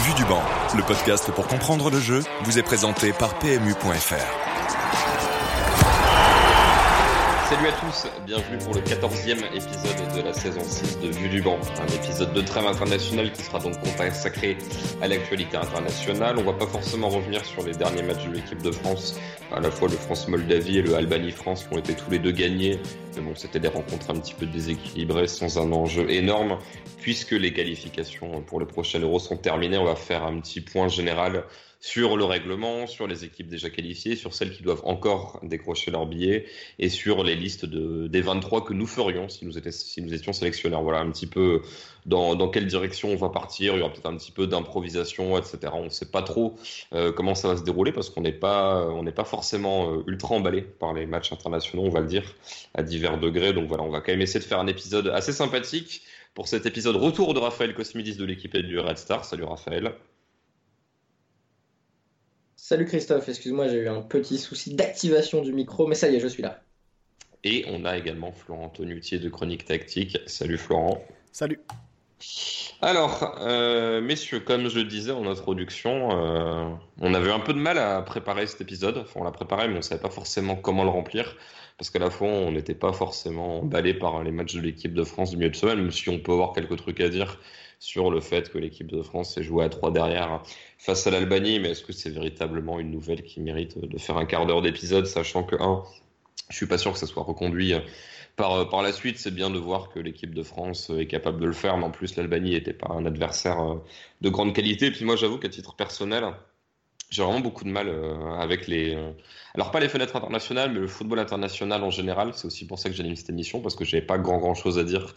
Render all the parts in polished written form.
Vue du banc, le podcast pour comprendre le jeu, vous est présenté par PMU.fr. Salut à tous, bienvenue pour le 14e épisode de la saison 6 de Vue du banc. Un épisode de trêve internationale qui sera donc consacré à l'actualité internationale. On va pas forcément revenir sur les derniers matchs de l'équipe de France, à la fois le France-Moldavie et le Albanie-France qui ont été tous les deux gagnés. Mais bon, c'était des rencontres un petit peu déséquilibrées, sans un enjeu énorme. Puisque les qualifications pour le prochain Euro sont terminées, on va faire un petit point général sur le règlement, sur les équipes déjà qualifiées, sur celles qui doivent encore décrocher leur billet et sur les listes des 23 que nous ferions si nous étions sélectionneurs. Voilà un petit peu dans quelle direction on va partir. Il y aura peut-être un petit peu d'improvisation, etc. On ne sait pas trop comment ça va se dérouler parce qu'on n'est pas forcément ultra emballé par les matchs internationaux, on va le dire, à divers degrés. Donc voilà, on va quand même essayer de faire un épisode assez sympathique. Pour cet épisode, retour de Raphaël Cosmidis de l'équipe du Red Star. Salut Raphaël. Salut Christophe, excuse-moi, j'ai eu un petit souci d'activation du micro, mais ça y est, je suis là. Et on a également Florent Tonutier de Chronique Tactique. Salut Florent. Salut. Alors, messieurs, comme je le disais en introduction, on avait un peu de mal à préparer cet épisode. Enfin, on l'a préparé, mais on ne savait pas forcément comment le remplir. Parce qu'à la fois, on n'était pas forcément emballé par les matchs de l'équipe de France du milieu de semaine, même si on peut avoir quelques trucs à dire sur le fait que l'équipe de France s'est jouée à 3 derrière face à l'Albanie. Mais est-ce que c'est véritablement une nouvelle qui mérite de faire un quart d'heure d'épisode, sachant que, je suis pas sûr que ça soit reconduit par la suite. C'est bien de voir que l'équipe de France est capable de le faire, mais en plus l'Albanie n'était pas un adversaire de grande qualité. Et puis moi, j'avoue qu'à titre personnel, j'ai vraiment beaucoup de mal avec alors pas les fenêtres internationales, mais le football international en général. C'est aussi pour ça que j'anime cette émission, parce que j'avais pas grand chose à dire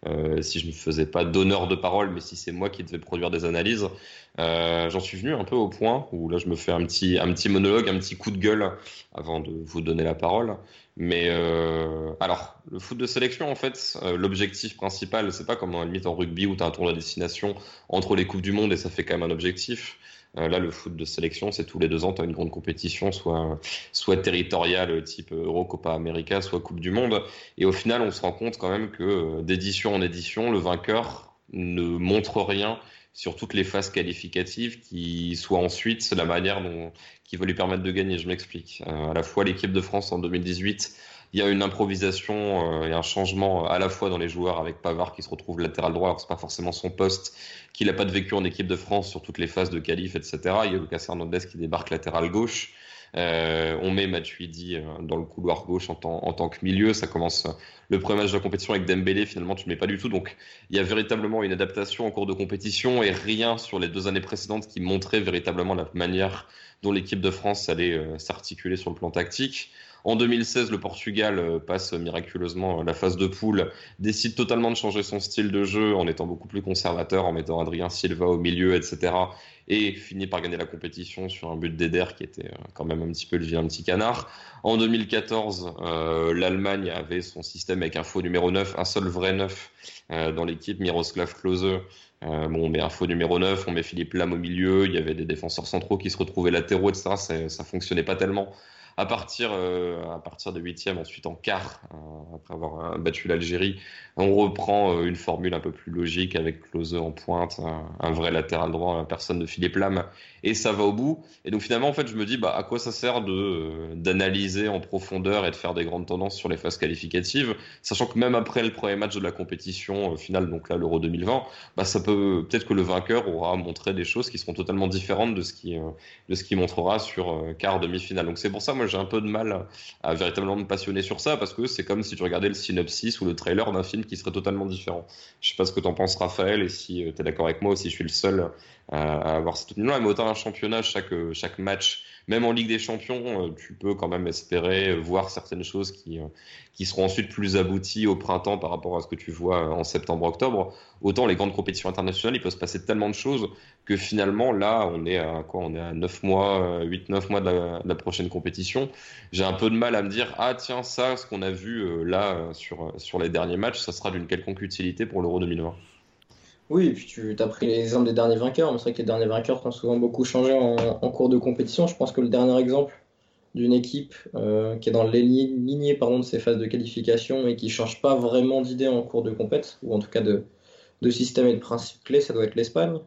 si je ne faisais pas d'honneur de parole, mais si c'est moi qui devais produire des analyses. J'en suis venu un peu au point où là je me fais un petit monologue, un petit coup de gueule avant de vous donner la parole. Mais alors, le foot de sélection, en fait, l'objectif principal, c'est pas comme en rugby où tu as un tournoi de destination entre les Coupes du Monde et ça fait quand même un objectif. Là, le foot de sélection, c'est tous les 2 ans, tu as une grande compétition, soit territoriale, type Euro, Copa América, soit Coupe du Monde. Et au final, on se rend compte quand même que d'édition en édition, le vainqueur ne montre rien sur toutes les phases qualificatives qui soient ensuite la manière qui va lui permettre de gagner. Je m'explique. À la fois, l'équipe de France en 2018, il y a une improvisation et un changement à la fois dans les joueurs avec Pavard qui se retrouve latéral droit, alors c'est pas forcément son poste, qu'il n'a pas de vécu en équipe de France sur toutes les phases de qualif, etc. Il y a Lucas Hernandez qui débarque latéral gauche. On met Matuidi dans le couloir gauche en tant que milieu. Ça commence le premier match de la compétition avec Dembélé. Finalement, tu ne mets pas du tout. Donc, il y a véritablement une adaptation en cours de compétition et rien sur les 2 années précédentes qui montrait véritablement la manière dont l'équipe de France allait s'articuler sur le plan tactique. En 2016, le Portugal passe miraculeusement la phase de poule, décide totalement de changer son style de jeu en étant beaucoup plus conservateur, en mettant Adrien Silva au milieu, etc. Et finit par gagner la compétition sur un but d'Eder qui était quand même un petit peu le vilain petit canard. En 2014, l'Allemagne avait son système avec un faux numéro 9, un seul vrai 9 dans l'équipe, Miroslav Klose. On met un faux numéro 9, on met Philippe Lahm au milieu, il y avait des défenseurs centraux qui se retrouvaient latéraux, etc. Ça fonctionnait pas tellement. À partir de 8e, ensuite en quart, après avoir battu l'Algérie, on reprend une formule un peu plus logique avec Klose en pointe, un vrai latéral droit, la personne de Philippe Lahm, et ça va au bout. Et donc finalement, en fait, je me dis, à quoi ça sert d'analyser en profondeur et de faire des grandes tendances sur les phases qualificatives, sachant que même après le premier match de la compétition finale, donc là l'Euro 2020, peut-être que le vainqueur aura montré des choses qui seront totalement différentes de ce qui montrera sur quart, demi-finale. Donc c'est pour ça, moi, j'ai un peu de mal à véritablement me passionner sur ça, parce que c'est comme si tu regardais le synopsis ou le trailer d'un film qui serait totalement différent. Je sais pas ce que t'en penses, Raphaël, et si tu es d'accord avec moi, ou si je suis le seul à avoir cette opinion-là. Mais autant un championnat, chaque match, même en Ligue des Champions, tu peux quand même espérer voir certaines choses qui seront ensuite plus abouties au printemps par rapport à ce que tu vois en septembre-octobre. Autant les grandes compétitions internationales, il peut se passer tellement de choses que finalement, là, on est à 9 mois, 8-9 mois de la prochaine compétition. J'ai un peu de mal à me dire, tiens, ça, ce qu'on a vu là sur les derniers matchs, ça sera d'une quelconque utilité pour l'Euro 2020. Oui, et puis tu as pris l'exemple des derniers vainqueurs, mais c'est vrai que les derniers vainqueurs ont souvent beaucoup changé en cours de compétition. Je pense que le dernier exemple d'une équipe qui est dans les lignées de ses phases de qualification et qui ne change pas vraiment d'idée en cours de compète, ou en tout cas de système et de principe clé, ça doit être l'Espagne.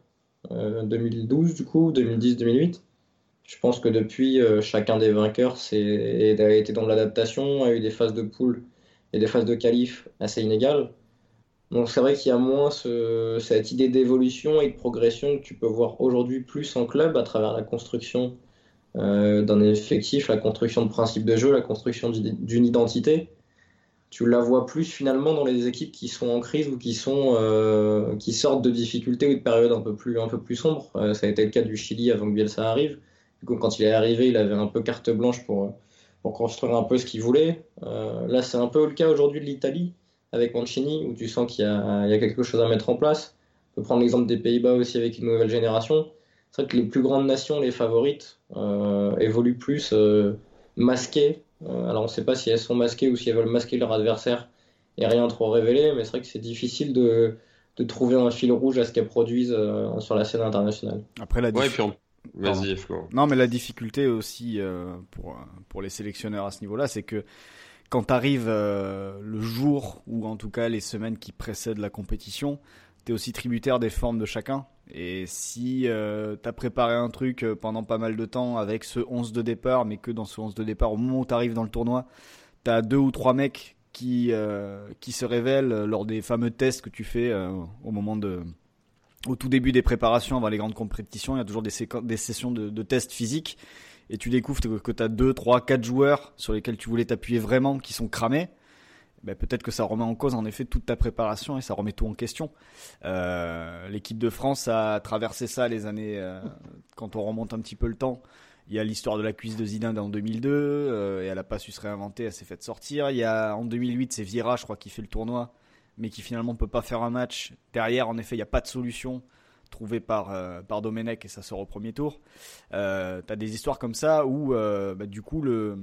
2012 du coup, 2010-2008. Je pense que depuis, chacun des vainqueurs a été dans l'adaptation, a eu des phases de poule et des phases de qualif assez inégales. Donc c'est vrai qu'il y a moins cette idée d'évolution et de progression que tu peux voir aujourd'hui plus en club à travers la construction d'un effectif, la construction de principes de jeu, la construction d'une identité. Tu la vois plus finalement dans les équipes qui sont en crise ou qui sortent de difficultés ou de périodes un peu plus sombres. Ça a été le cas du Chili avant que Bielsa arrive. Du coup, quand il est arrivé, il avait un peu carte blanche pour construire un peu ce qu'il voulait. Là, c'est un peu le cas aujourd'hui de l'Italie avec Mancini, où tu sens il y a quelque chose à mettre en place. On peut prendre l'exemple des Pays-Bas aussi avec une nouvelle génération. C'est vrai que les plus grandes nations, les favorites, évoluent plus masquées. Alors on ne sait pas si elles sont masquées ou si elles veulent masquer leur adversaire et rien trop révéler, mais c'est vrai que c'est difficile de trouver un fil rouge à ce qu'elles produisent sur la scène internationale. Après Ouais, puis vas-y, Flo. Non, mais la difficulté aussi pour les sélectionneurs à ce niveau-là, c'est que quand tu arrives le jour ou en tout cas les semaines qui précèdent la compétition, tu es aussi tributaire des formes de chacun. Et si tu as préparé un truc pendant pas mal de temps avec ce 11 de départ, mais que dans ce 11 de départ, au moment où tu arrives dans le tournoi, tu as 2 ou 3 mecs qui se révèlent lors des fameux tests que tu fais au tout début des préparations avant les grandes compétitions. Il y a toujours des sessions de tests physiques. Et tu découvres que tu as 2, 3, 4 joueurs sur lesquels tu voulais t'appuyer vraiment qui sont cramés. Ben peut-être que ça remet en cause en effet toute ta préparation et ça remet tout en question. L'équipe de France a traversé ça les années, quand on remonte un petit peu le temps. Il y a l'histoire de la cuisse de Zidane en 2002, et elle n'a pas su se réinventer, elle s'est faite sortir. Il y a en 2008, c'est Vieira, je crois, qui fait le tournoi, mais qui finalement ne peut pas faire un match. Derrière, en effet, il n'y a pas de solution trouvée par Domenech et ça sort au premier tour. Tu as des histoires comme ça où du coup,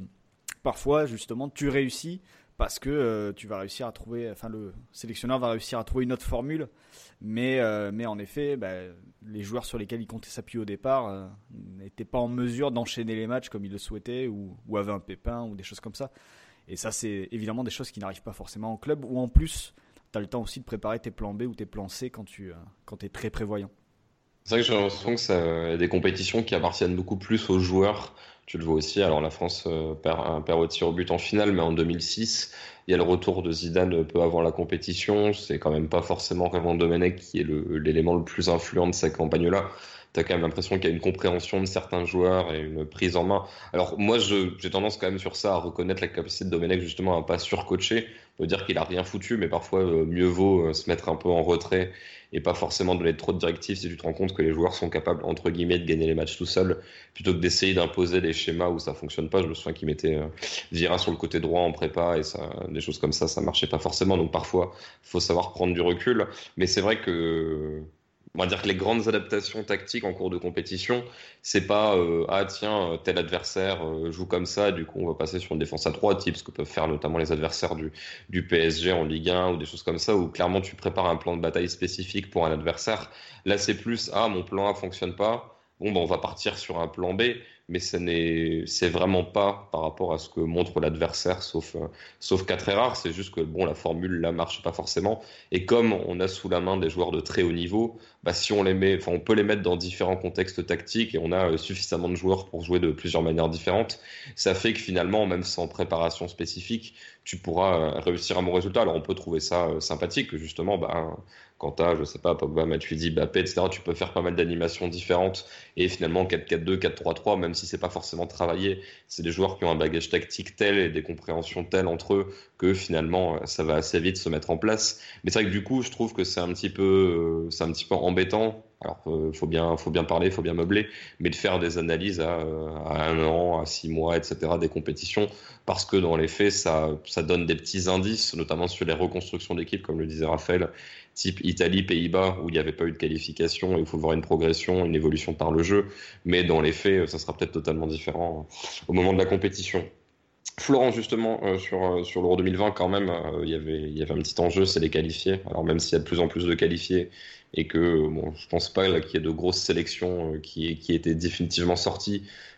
parfois, justement, tu réussis parce que tu vas réussir à trouver, enfin le sélectionneur va réussir à trouver une autre formule, mais en effet, les joueurs sur lesquels il comptait s'appuyer au départ n'étaient pas en mesure d'enchaîner les matchs comme il le souhaitait ou avaient un pépin ou des choses comme ça. Et ça, c'est évidemment des choses qui n'arrivent pas forcément en club, ou en plus, tu as le temps aussi de préparer tes plans B ou tes plans C quand tu es très prévoyant. C'est vrai que j'ai l'impression que ça y a des compétitions qui appartiennent beaucoup plus aux joueurs. Tu le vois aussi. Alors la France perd au tir au but en finale, mais en 2006, il y a le retour de Zidane peu avant la compétition. C'est quand même pas forcément Raymond Domenech qui est l'élément le plus influent de cette campagne-là. T'as quand même l'impression qu'il y a une compréhension de certains joueurs et une prise en main. Alors moi, j'ai tendance quand même sur ça à reconnaître la capacité de Domenech justement à pas surcoacher. On peut dire qu'il a rien foutu, mais parfois mieux vaut se mettre un peu en retrait et pas forcément donner trop de directives si tu te rends compte que les joueurs sont capables entre guillemets de gagner les matchs tout seuls, plutôt que d'essayer d'imposer des schémas où ça fonctionne pas. Je me souviens qu'il mettait Vieira sur le côté droit en prépa et ça, des choses comme ça marchait pas forcément. Donc parfois, faut savoir prendre du recul. Mais c'est vrai que on va dire que les grandes adaptations tactiques en cours de compétition, c'est pas ah tiens tel adversaire joue comme ça, du coup on va passer sur une défense à 3 types, ce que peuvent faire notamment les adversaires du PSG en Ligue 1 ou des choses comme ça, où clairement tu prépares un plan de bataille spécifique pour un adversaire. Là c'est plus ah mon plan A fonctionne pas, bon ben on va partir sur un plan B, mais c'est vraiment pas par rapport à ce que montre l'adversaire, sauf cas très rares. C'est juste que bon la formule là marche pas forcément, et comme on a sous la main des joueurs de très haut niveau, si on les met, enfin on peut les mettre dans différents contextes tactiques et on a suffisamment de joueurs pour jouer de plusieurs manières différentes. Ça fait que finalement, même sans préparation spécifique, tu pourras réussir un bon résultat. Alors on peut trouver ça sympathique, que justement, quand t'as, je sais pas, Pogba, Matuidi, Mbappé, etc., tu peux faire pas mal d'animations différentes et finalement 4-4-2, 4-3-3, même si c'est pas forcément travaillé, c'est des joueurs qui ont un bagage tactique tel et des compréhensions telles entre eux que finalement ça va assez vite se mettre en place. Mais c'est vrai que du coup, je trouve que c'est un petit peu embêtant. Alors, faut bien parler, faut bien meubler, mais de faire des analyses à 1 an, à 6 mois, etc., des compétitions, parce que dans les faits, ça donne des petits indices, notamment sur les reconstructions d'équipe, comme le disait Raphaël, type Italie, Pays-Bas, où il n'y avait pas eu de qualification, et il faut voir une progression, une évolution par le jeu, mais dans les faits, ça sera peut-être totalement différent au moment de la compétition. Florent, justement, sur l'Euro 2020, quand même, il y avait un petit enjeu, c'est les qualifiés. Alors même s'il y a de plus en plus de qualifiés et que je pense pas là, qu'il y ait de grosses sélections qui aient été définitivement sorties,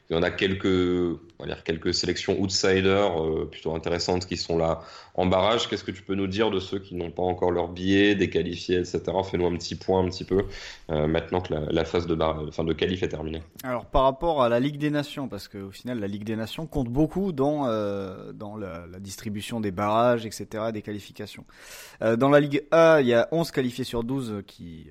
Il y en a on va dire quelques sélections outsiders plutôt intéressantes qui sont là en barrage. Qu'est-ce que tu peux nous dire de ceux qui n'ont pas encore leur billet, des qualifiés, etc. Fais-nous un petit point un petit peu maintenant que la phase de qualif est terminée. Alors par rapport à la Ligue des Nations, parce qu'au final la Ligue des Nations compte beaucoup dans la distribution des barrages, etc., des qualifications. Dans la Ligue A, il y a 11 qualifiés sur 12 il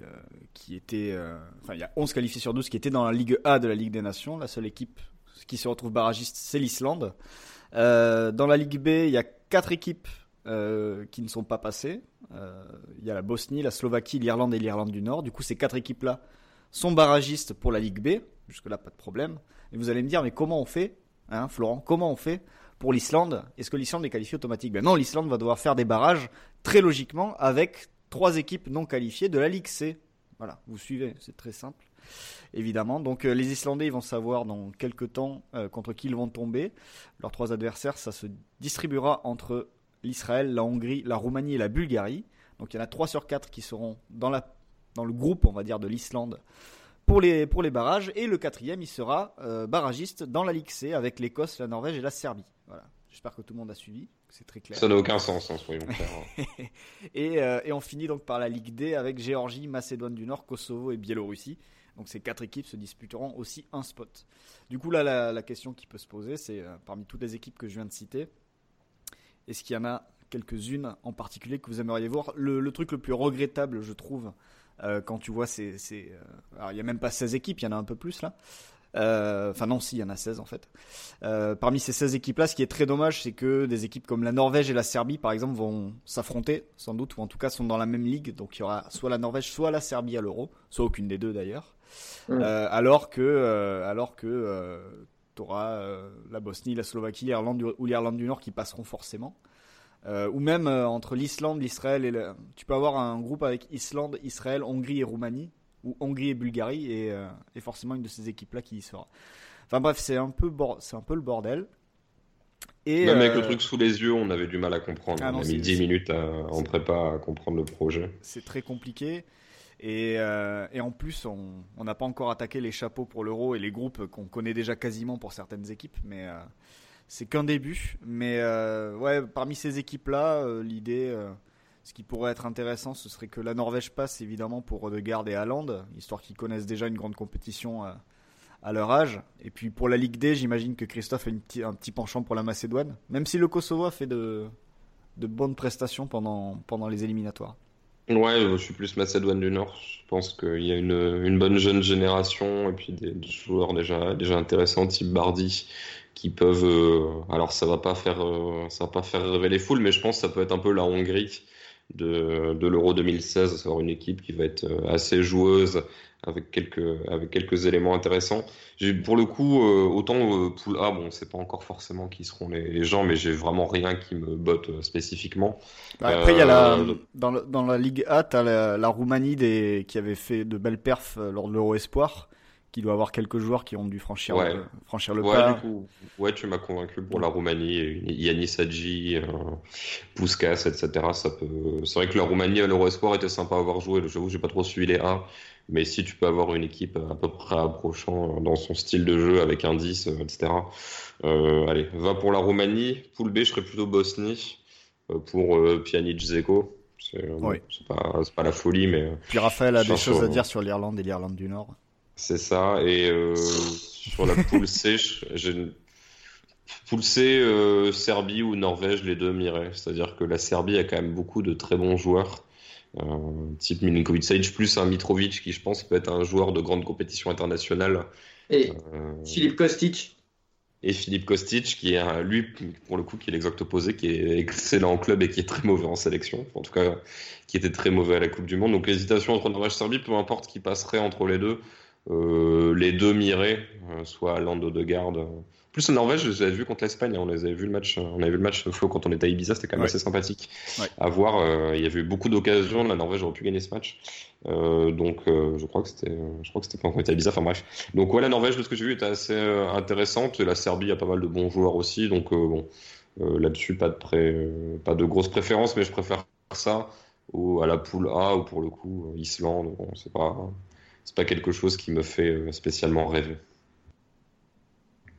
y a 11 qualifiés sur 12 qui étaient dans la Ligue A de la Ligue des Nations. La seule équipe qui se retrouve barragiste, c'est l'Islande. Dans la Ligue B, il y a 4 équipes qui ne sont pas passées. Il y a la Bosnie, la Slovaquie, l'Irlande et l'Irlande du Nord. Du coup, ces 4 équipes-là sont barragistes pour la Ligue B. Jusque-là, pas de problème. Et vous allez me dire, mais comment on fait, Florent, comment on fait pour l'Islande? Est-ce que l'Islande est qualifiée automatique? Ben non, l'Islande va devoir faire des barrages très logiquement avec 3 équipes non qualifiées de la Ligue C. Voilà, vous suivez, c'est très simple. Évidemment, donc les Islandais ils vont savoir dans quelques temps contre qui ils vont tomber. Leurs 3 adversaires, ça se distribuera entre l'Israël, la Hongrie, la Roumanie et la Bulgarie. Donc il y en a 3 sur 4 qui seront dans le groupe, on va dire, de l'Islande pour les barrages. Et le 4e, il sera barragiste dans la Ligue C avec l'Écosse, la Norvège et la Serbie. Voilà. J'espère que tout le monde a suivi, c'est très clair. Ça n'a aucun sens, soyons clairs. Et on finit donc par la Ligue D avec Géorgie, Macédoine du Nord, Kosovo et Biélorussie. Donc ces 4 équipes se disputeront aussi un spot. Du coup là, la question qui peut se poser, c'est parmi toutes les équipes que je viens de citer, est-ce qu'il y en a quelques-unes en particulier que vous aimeriez voir? Le truc le plus regrettable, je trouve, quand tu vois alors il n'y a même pas 16 équipes, il y en a un peu plus là. Enfin non, si, il y en a 16 en fait. Parmi ces 16 équipes-là, ce qui est très dommage, c'est que des équipes comme la Norvège et la Serbie, par exemple, vont s'affronter, sans doute, ou en tout cas sont dans la même ligue. Donc il y aura soit la Norvège, soit la Serbie à l'Euro, soit aucune des deux d'ailleurs. Alors que tu auras la Bosnie, la Slovaquie, l'Irlande ou l'Irlande du Nord qui passeront forcément. Ou même entre l'Islande, l'Israël tu peux avoir un groupe avec Islande, Israël, Hongrie et Roumanie, ou Hongrie et Bulgarie, et forcément une de ces équipes-là qui y sera. Enfin bref, c'est un peu le bordel. Et même avec le truc sous les yeux, on avait du mal à comprendre. Ah non, on a mis 10 minutes en prépa à comprendre le projet. C'est très compliqué. Et en plus, on n'a pas encore attaqué les chapeaux pour l'Euro et les groupes qu'on connaît déjà quasiment pour certaines équipes. Mais c'est qu'un début. Mais ouais, parmi ces équipes-là, l'idée... ce qui pourrait être intéressant, ce serait que la Norvège passe évidemment pour Odegaard et Haaland, histoire qu'ils connaissent déjà une grande compétition à leur âge. Et puis pour la Ligue D, j'imagine que Christophe a un petit penchant pour la Macédoine, même si le Kosovo a fait de bonnes prestations pendant les éliminatoires. Ouais, je suis plus Macédoine du Nord. Je pense qu'il y a une bonne jeune génération et puis des joueurs déjà intéressants, type Bardi, qui peuvent. Alors ça va pas faire rêver les foules, mais je pense que ça peut être un peu la Hongrie de l'Euro 2016, c'est une équipe qui va être assez joueuse avec quelques éléments intéressants. Pour le coup, autant poule A, bon, c'est pas encore forcément qui seront les gens, mais j'ai vraiment rien qui me botte spécifiquement. Après, il y a dans la Ligue A, tu as la Roumanie qui avait fait de belles perfs lors de l'Euro Espoir, qui doit avoir quelques joueurs qui ont dû franchir le pas. Du coup, ouais, tu m'as convaincu pour la Roumanie, Yanis Hadji, Puskas, etc. C'est vrai que la Roumanie à l'Euro Espoir était sympa à avoir joué. J'avoue, j'ai pas trop suivi les A, mais si tu peux avoir une équipe à peu près approchant dans son style de jeu avec un 10, etc. Allez, va pour la Roumanie. Poule B, je serais plutôt Bosnie pour Pjanic, Dzeko. C'est pas la folie, mais. Puis Raphaël a des choses à dire sur l'Irlande et l'Irlande du Nord. C'est ça, et sur la poule C, poule C, Serbie ou Norvège, les deux m'iraient. C'est-à-dire que la Serbie a quand même beaucoup de très bons joueurs, type Milinkovic-Savic, plus un Mitrovic qui, je pense, peut être un joueur de grande compétition internationale. Et Filip Kostic. Et Filip Kostic, qui est lui, pour le coup, qui est l'exact opposé, qui est excellent en club et qui est très mauvais en sélection. En tout cas, qui était très mauvais à la Coupe du Monde. Donc l'hésitation entre Norvège et Serbie, peu importe qui passerait entre les deux. Les deux miraient, soit Haaland, Odegaard. Plus la Norvège, je les avais vus contre l'Espagne. On avait vu le match Flo quand on était à Ibiza, c'était quand même assez sympathique à voir. Il y avait eu beaucoup d'occasions. La Norvège aurait pu gagner ce match. Donc je crois que c'était quand on était à Ibiza. Enfin bref. Donc ouais, la Norvège, de ce que j'ai vu, était assez intéressante. Et la Serbie a pas mal de bons joueurs aussi. Donc là-dessus, pas de grosses préférences, mais je préfère ça à la poule A ou pour le coup Islande. Bon, c'est pas quelque chose qui me fait spécialement rêver.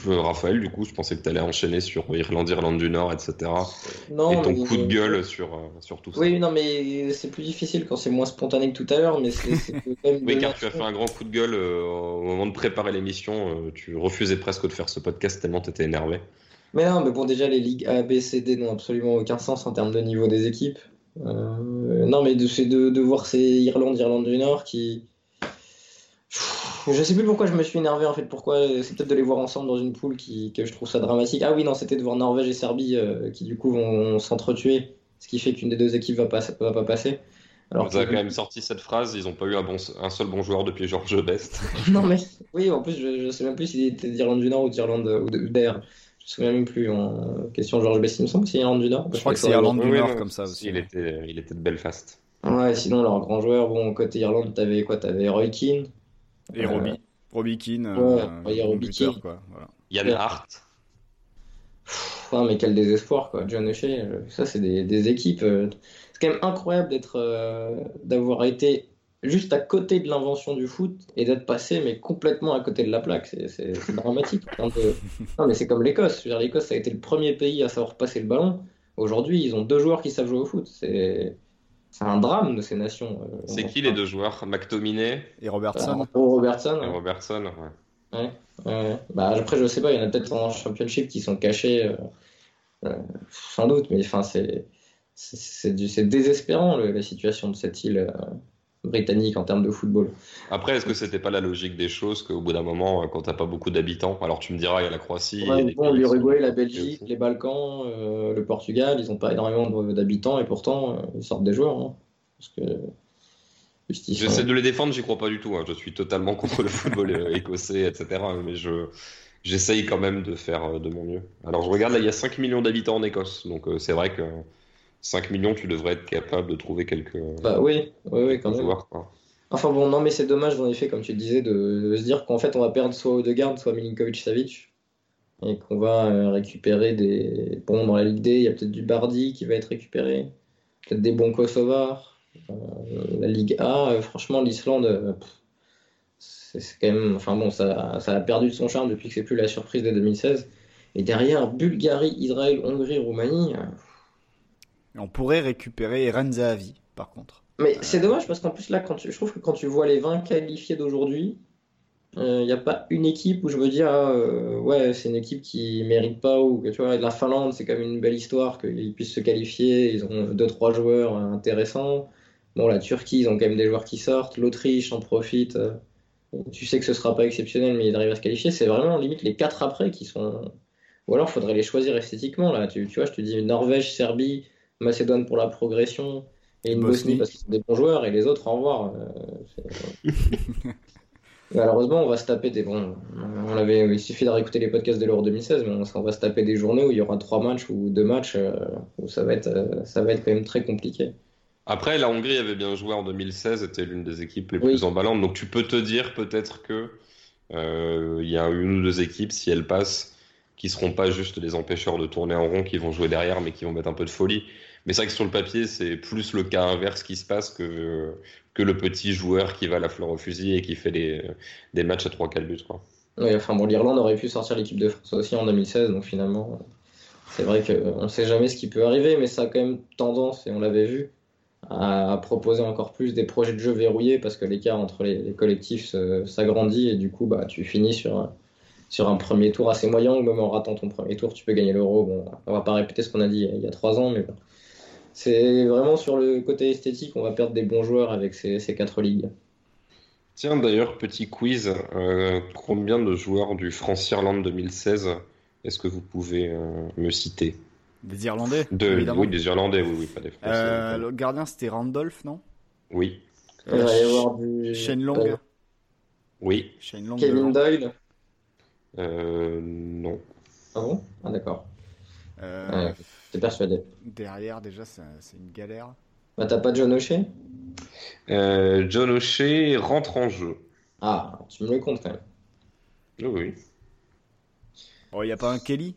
Raphaël, du coup, je pensais que tu allais enchaîner sur Irlande du Nord, etc. Non, Et ton mais- coup de gueule sur tout ça. Oui, non, mais c'est plus difficile quand c'est moins spontané que tout à l'heure, mais c'est quand même Oui, deux car tu as fait nations. un grand coup de gueule au moment de préparer l'émission. Tu refusais presque de faire ce podcast tellement tu étais énervé. Mais non, mais bon, déjà, les ligues A, B, C, D n'ont absolument aucun sens en termes de niveau des équipes. Non, mais c'est de voir ces Irlande du Nord qui. Je sais plus pourquoi je me suis énervé en fait. Pourquoi? C'est peut-être de les voir ensemble dans une poule que je trouve ça dramatique. Ah oui, non, c'était de voir Norvège et Serbie qui du coup vont s'entretuer, ce qui fait qu'une des deux équipes va pas passer. Alors Vous avez que quand même sorti cette phrase, ils n'ont pas eu un seul bon joueur depuis Georges Best. non mais oui, en plus je sais même plus s'il était d'Irlande du Nord ou d'Irlande ou d'Air. Je me souviens même plus en question Georges Best. Il me semble que c'est Irlande du Nord. Je crois que c'est Irlande du Oui, Nord non, comme ça aussi. il était de Belfast. Ouais, sinon leur grand joueur, bon côté Irlande, t'avais quoi? T'avais Roy Keane. Et Robbie Keane, Ouais, il y a bon Robbie buteur, Keane. quoi. Voilà. Yann Ouais. Hart. Ah, mais quel désespoir, quoi. John O'Shea, ça, c'est des équipes. C'est quand même incroyable d'avoir été juste à côté de l'invention du foot et d'être passé, mais complètement à côté de la plaque. C'est dramatique. Non, mais c'est comme l'Écosse. Je veux dire, l'Écosse, ça a été le premier pays à savoir passer le ballon. Aujourd'hui, ils ont deux joueurs qui savent jouer au foot. C'est un drame de ces nations. C'est qui les deux joueurs? McTominay Et Robertson. Robertson. et Ouais. Robertson. Ouais. Ouais, ouais. Bah, après, je sais pas, il y en a peut-être en championship qui sont cachés. Sans doute, mais enfin, c'est désespérant la situation de cette île britannique en termes de football. Après, est-ce que c'était pas la logique des choses qu'au bout d'un moment, quand t'as pas beaucoup d'habitants, alors tu me diras, il y a la Croatie, Ouais, et les bon, pays qui sont l'Uruguay, la occupés Belgique, aussi. les Balkans, le Portugal, ils n'ont pas énormément d'habitants et pourtant ils sortent des joueurs. Hein. Parce que juste, ils J'essaie sont- de les défendre, j'y crois pas du tout. Hein. Je suis totalement contre le football écossais, etc. Mais j'essaye quand même de faire de mon mieux. Alors je regarde là, il y a 5 millions d'habitants en Écosse, donc c'est vrai que 5 millions, tu devrais être capable de trouver Bah oui, oui, oui, quand quelques même. joueurs, quoi. Enfin bon, non, mais c'est dommage en effet, comme tu disais, de se dire qu'en fait on va perdre soit Odegaard, soit Milinkovic-Savic. Et qu'on va récupérer des. Bon, dans la Ligue D, il y a peut-être du Bardi qui va être récupéré, peut-être des bons Kosovars. La Ligue A, franchement, l'Islande, c'est quand même. Enfin bon, ça a perdu de son charme depuis que c'est plus la surprise de 2016. Et derrière, Bulgarie, Israël, Hongrie, Roumanie. Et on pourrait récupérer Eren Zahavi, par contre. Mais c'est dommage parce qu'en plus, là, je trouve que quand tu vois les 20 qualifiés d'aujourd'hui, il n'y a pas une équipe où je me dis, ah, ouais, c'est une équipe qui mérite pas, ou que tu vois, la Finlande, c'est quand même une belle histoire qu'ils puissent se qualifier, ils ont deux trois joueurs intéressants. Bon, la Turquie, ils ont quand même des joueurs qui sortent, l'Autriche en profite. Tu sais que ce sera pas exceptionnel, mais ils arrivent à se qualifier. C'est vraiment limite les quatre après qui sont. Ou alors, faudrait les choisir esthétiquement, là. Tu vois, je te dis Norvège, Serbie, Macédoine pour la progression, et une Bosnie Bosnie. parce qu'ils sont des bons joueurs, et les autres, au revoir. Malheureusement, on va se taper des bons. Il suffit de réécouter les podcasts de l'Euro 2016, mais on va se taper des journées où il y aura trois matchs ou deux matchs où ça va être quand même très compliqué. Après, la Hongrie avait bien joué en 2016, était l'une des équipes les Oui. plus emballantes. Donc tu peux te dire peut-être que il y a une ou deux équipes, si elles passent, qui seront pas juste des empêcheurs de tourner en rond, qui vont jouer derrière, mais qui vont mettre un peu de folie. Mais c'est vrai que sur le papier, c'est plus le cas inverse qui se passe que le petit joueur qui va à la fleur au fusil et qui fait des matchs à 3-4 buts, quoi. Oui, enfin bon, l'Irlande aurait pu sortir l'équipe de France aussi en 2016, donc finalement, c'est vrai qu'on ne sait jamais ce qui peut arriver, mais ça a quand même tendance, et on l'avait vu, à proposer encore plus des projets de jeu verrouillés parce que l'écart entre les collectifs s'agrandit et du coup, bah, tu finis sur un premier tour assez moyen ou même en ratant ton premier tour, tu peux gagner l'Euro. Bon, on va pas répéter ce qu'on a dit il y a 3 ans, mais bon. C'est vraiment sur le côté esthétique, on va perdre des bons joueurs avec ces quatre ligues. Tiens, d'ailleurs, petit quiz. Combien de joueurs du France-Irlande 2016 est-ce que vous pouvez me citer? Des Irlandais, Oui, évidemment. des Irlandais, oui, pas des Français. Le gardien, c'était Randolph, non? Oui, Il va y avoir du Shane Long. oui, Shane Long Kevin devant. Doyle. non. Ah bon? Ah d'accord. Euh, T'es persuadé. Derrière, déjà, c'est une galère. Bah, t'as pas John O'Shea? John O'Shea rentre en jeu. Ah, tu me le comptes quand même. Oui, oui. Oh, il n'y a pas un Kelly?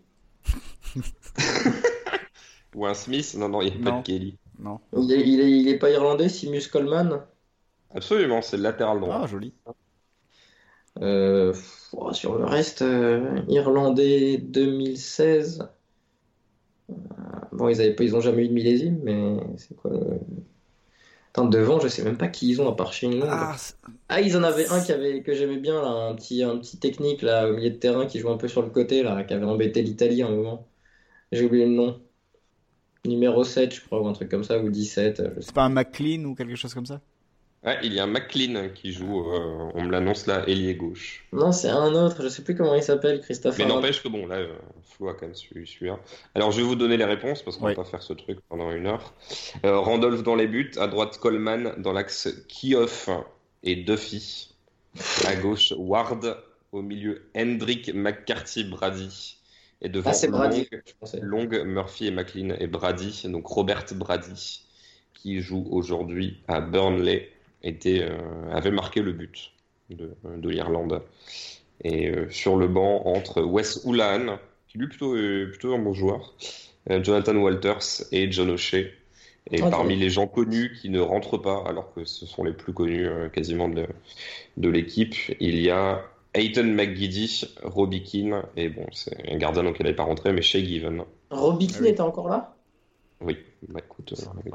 Ou un Smith? Non, non, il n'y a pas Non. de Kelly. Non. Il est pas irlandais, Seamus Coleman? Absolument, c'est le latéral droit. Ah, joli. Sur le reste, Irlandais 2016. Bon, ils ont jamais eu de millésime, mais c'est quoi Attends, devant, je sais même pas qui ils ont à part Shane Long. Ils en avaient un que j'aimais bien, là, un petit technique là, au milieu de terrain qui joue un peu sur le côté, là, qui avait embêté l'Italie un moment. J'ai oublié le nom. Numéro 7, je crois, ou un truc comme ça, ou 17. C'est pas un McLean ou quelque chose comme ça? Ouais, il y a un McLean qui joue, on me l'annonce là, ailier gauche. Non, c'est un autre, je sais plus comment il s'appelle, Christophe. Mais n'empêche que bon, là, Flo a quand même su un. Alors, je vais vous donner les réponses parce qu'on Oui. va pas faire ce truc pendant 1 heure. Randolph dans les buts, à droite Coleman, dans l'axe Kioff et Duffy. À gauche Ward, au milieu Hendrick, McCarthy, Brady. Et devant c'est Brady, je pensais. Long, Murphy et McLean et Brady. Donc Robert Brady, qui joue aujourd'hui à Burnley, avait marqué le but de l'Irlande. Et sur le banc, entre Wes Hoolahan, qui lui plutôt un bon joueur, Jonathan Walters et John O'Shea. Et parmi les gens connus qui ne rentrent pas, alors que ce sont les plus connus quasiment de l'équipe, il y a Hayton McGiddy, Robbie Keane, et bon, c'est un gardien donc il n'avait pas rentré, mais Shea Given. Robbie Keane était encore là? Oui, bah écoute.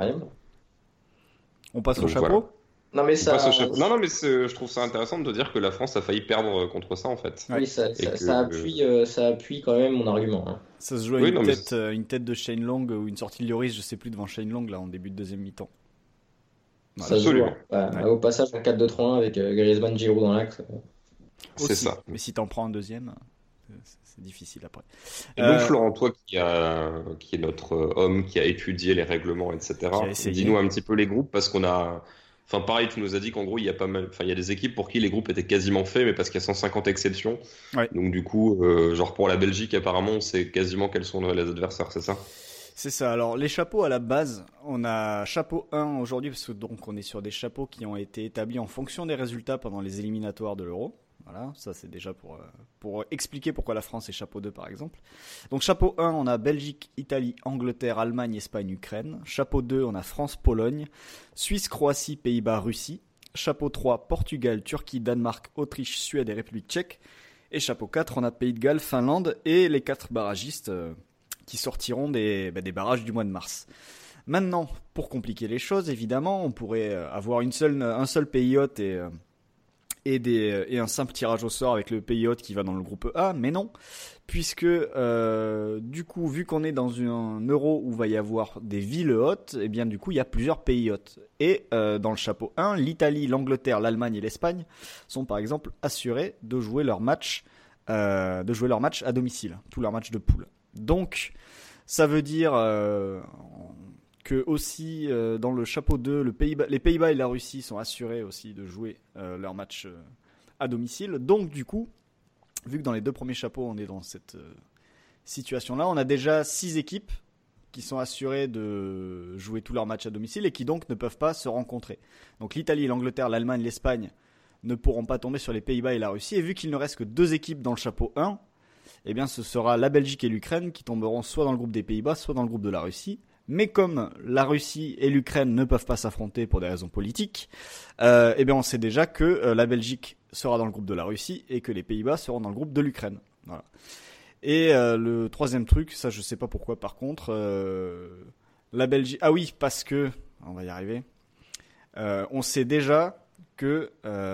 On passe au Donc, chapeau. voilà. Non, mais ça. Non, mais je trouve ça intéressant de dire que la France a failli perdre contre ça en fait. Oui, ça appuie quand même mon argument. Hein. Ça se joue à une tête de Shane Long ou une sortie de Lloris, je sais plus, devant Shane Long là en début de deuxième mi-temps. Voilà. Absolument. Au passage en 4-2-3-1 avec Griezmann, Giroud dans l'axe. C'est ça. Mais si t'en prends un deuxième, c'est difficile après. Et donc Florent, toi qui est notre homme qui a étudié les règlements, etc. Dis-nous un petit peu les groupes parce qu'on a. Enfin, pareil, tu nous as dit qu'en gros, il y a des équipes pour qui les groupes étaient quasiment faits, mais parce qu'il y a 150 exceptions. Ouais. Donc, du coup, genre pour la Belgique, apparemment, on sait quasiment quels sont les adversaires, c'est ça? C'est ça. Alors, les chapeaux à la base, on a chapeau 1 aujourd'hui, parce que donc on est sur des chapeaux qui ont été établis en fonction des résultats pendant les éliminatoires de l'Euro. Voilà, ça c'est déjà pour expliquer pourquoi la France est chapeau 2 par exemple. Donc chapeau 1, on a Belgique, Italie, Angleterre, Allemagne, Espagne, Ukraine. Chapeau 2, on a France, Pologne, Suisse, Croatie, Pays-Bas, Russie. Chapeau 3, Portugal, Turquie, Danemark, Autriche, Suède et République tchèque. Et chapeau 4, on a Pays de Galles, Finlande et les 4 barragistes qui sortiront des barrages du mois de mars. Maintenant, pour compliquer les choses, évidemment, on pourrait avoir un seul pays hôte et un simple tirage au sort avec le pays hôte qui va dans le groupe A, mais non, puisque du coup, vu qu'on est dans un euro où va y avoir des villes hôtes, et bien du coup, il y a plusieurs pays hôtes. Et dans le chapeau 1, l'Italie, l'Angleterre, l'Allemagne et l'Espagne sont par exemple assurés de jouer leur match à domicile, tous leurs matchs de poule. Donc, ça veut dire que aussi dans le chapeau 2, les Pays-Bas et la Russie sont assurés aussi de jouer leur match à domicile. Donc du coup, vu que dans les 2 premiers chapeaux on est dans cette situation-là, on a déjà 6 équipes qui sont assurées de jouer tous leurs matchs à domicile et qui donc ne peuvent pas se rencontrer. Donc l'Italie, l'Angleterre, l'Allemagne, l'Espagne ne pourront pas tomber sur les Pays-Bas et la Russie. Et vu qu'il ne reste que 2 équipes dans le chapeau 1, eh bien ce sera la Belgique et l'Ukraine qui tomberont soit dans le groupe des Pays-Bas, soit dans le groupe de la Russie. Mais comme la Russie et l'Ukraine ne peuvent pas s'affronter pour des raisons politiques, eh bien on sait déjà que la Belgique sera dans le groupe de la Russie et que les Pays-Bas seront dans le groupe de l'Ukraine. Voilà. Et le troisième truc, ça je sais pas pourquoi par contre, la Belgique... Ah oui, parce que... On va y arriver. On sait déjà que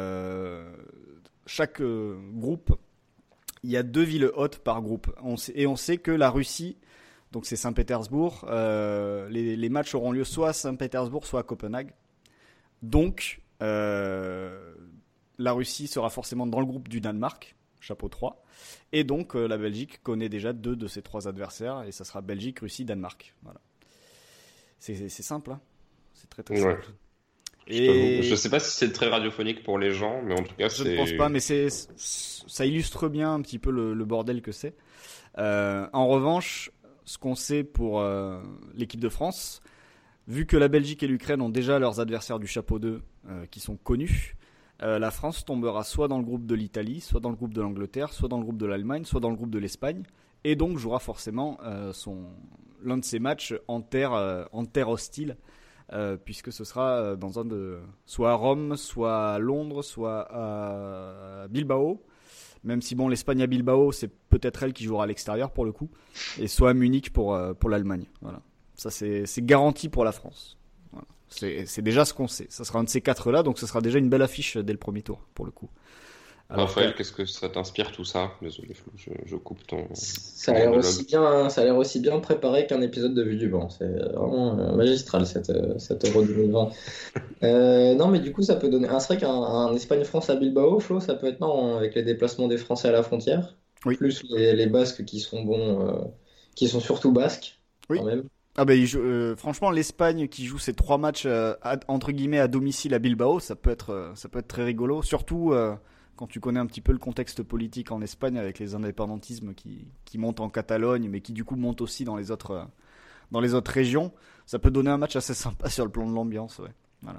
chaque groupe, il y a 2 villes hôtes par groupe. On sait que la Russie... Donc c'est Saint-Pétersbourg. Les matchs auront lieu soit à Saint-Pétersbourg, soit à Copenhague. Donc la Russie sera forcément dans le groupe du Danemark, chapeau 3. Et donc la Belgique connaît déjà 2 de ses 3 adversaires. Et ça sera Belgique, Russie, Danemark. Voilà. C'est simple, hein. C'est très très simple. Et... Je sais pas si c'est très radiophonique pour les gens, mais en tout cas je ne pense pas, mais ça illustre bien un petit peu le bordel que c'est. En revanche, ce qu'on sait pour l'équipe de France, vu que la Belgique et l'Ukraine ont déjà leurs adversaires du chapeau 2 qui sont connus, la France tombera soit dans le groupe de l'Italie, soit dans le groupe de l'Angleterre, soit dans le groupe de l'Allemagne, soit dans le groupe de l'Espagne, et donc jouera forcément l'un de ses matchs en terre hostile, puisque ce sera dans soit à Rome, soit à Londres, soit à Bilbao. Même si bon, l'Espagne à Bilbao, c'est peut-être elle qui jouera à l'extérieur pour le coup, et soit à Munich pour l'Allemagne. Voilà. Ça c'est garanti pour la France. Voilà. C'est déjà ce qu'on sait. Ça sera un de ces 4-là, donc ce sera déjà une belle affiche dès le premier tour pour le coup. Alors, Raphaël, qu'est-ce que ça t'inspire tout ça? Désolé Flo, je coupe ton Ça a l'air aussi bien préparé qu'un épisode de Vue du Banc. C'est vraiment magistral cette Euro 2020. Non, mais du coup, ça peut donner. C'est vrai qu'un Espagne-France à Bilbao, Flo, ça peut être marrant hein, avec les déplacements des Français à la frontière. Oui. Plus les Basques qui sont bons, qui sont surtout basques Oui. quand même. Ah ben, franchement, l'Espagne qui joue ses 3 matchs entre guillemets à domicile à Bilbao, ça peut être très rigolo. Surtout quand tu connais un petit peu le contexte politique en Espagne avec les indépendantismes qui montent en Catalogne, mais qui du coup montent aussi dans les autres régions. Ça peut donner un match assez sympa sur le plan de l'ambiance. Ouais. Voilà.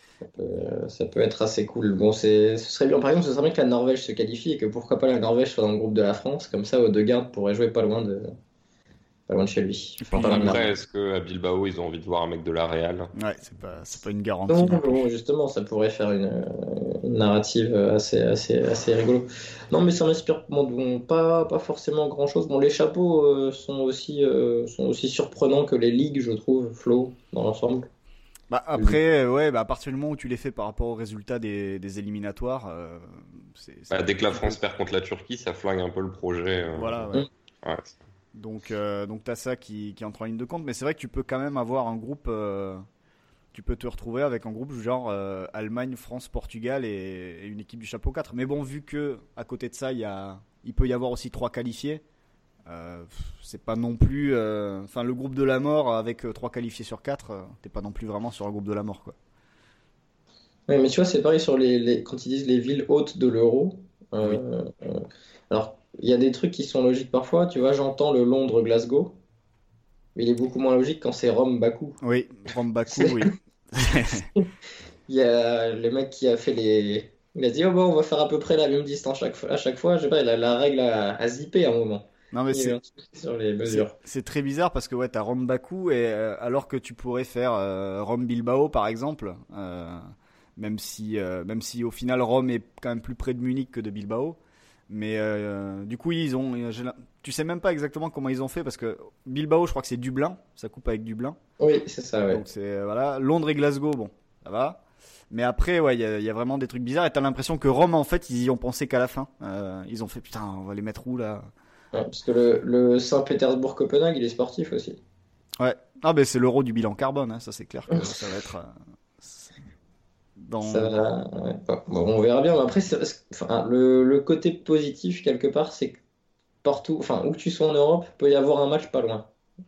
Ça peut être assez cool. Bon, ce serait bien. Par exemple, ce serait bien que la Norvège se qualifie et que pourquoi pas la Norvège soit dans le groupe de la France. Comme ça, Odegaard pourrait jouer pas loin de chez lui. Et puis, Après, est-ce qu'à Bilbao, ils ont envie de voir un mec de la Real? Ouais, c'est pas une garantie. Non, justement, ça pourrait faire une narrative assez rigolo. Non, mais ça m'inspire bon, pas forcément grand-chose. Bon, les chapeaux sont aussi surprenants que les ligues, je trouve, Flo, dans l'ensemble. Bah après, ouais, à partir du moment où tu les fais par rapport aux résultats des éliminatoires, dès que la France perd contre la Turquie, ça flingue un peu le projet. Voilà, ouais. Ouais. Donc t'as ça qui entre en ligne de compte, mais c'est vrai que tu peux quand même avoir un groupe, tu peux te retrouver avec un groupe genre Allemagne, France, Portugal et une équipe du chapeau 4. Mais bon, vu que à côté de ça, il peut y avoir aussi 3 qualifiés, c'est pas non plus, le groupe de la mort avec 3 qualifiés sur 4, t'es pas non plus vraiment sur un groupe de la mort quoi. Ouais, mais tu vois, c'est pareil sur quand ils disent les villes hautes de l'Euro. Oui. Alors, il y a des trucs qui sont logiques parfois. Tu vois, j'entends le Londres-Glasgow, mais il est beaucoup moins logique quand c'est Rome-Bakou. Oui, Rome-Bakou, oui. Il y a le mec qui a fait Il a dit, oh bon, on va faire à peu près la même distance à chaque fois. Je sais pas, il a la règle à zipper à un moment. Non, mais Il y a eu un truc sur les mesures. c'est très bizarre parce que ouais, t'as Rome-Bakou et alors que tu pourrais faire Rome-Bilbao par exemple, même si au final Rome est quand même plus près de Munich que de Bilbao. Mais du coup, tu sais même pas exactement comment ils ont fait parce que Bilbao, je crois que c'est Dublin, ça coupe avec Dublin. Oui, c'est ça, ouais. Donc c'est voilà, Londres et Glasgow, bon, ça va. Mais après, ouais, il y a vraiment des trucs bizarres et t'as l'impression que Rome, en fait, ils y ont pensé qu'à la fin. Ils ont fait putain, on va les mettre où là? Ouais, parce que le Saint-Pétersbourg-Copenhague, il est sportif aussi. Ouais. Ah ben c'est l'euro du bilan carbone, hein, ça c'est clair que ça va être ouais. Bon, on verra bien. Mais après, le côté positif quelque part, c'est que partout, où que tu sois en Europe, peut y avoir un match pas loin.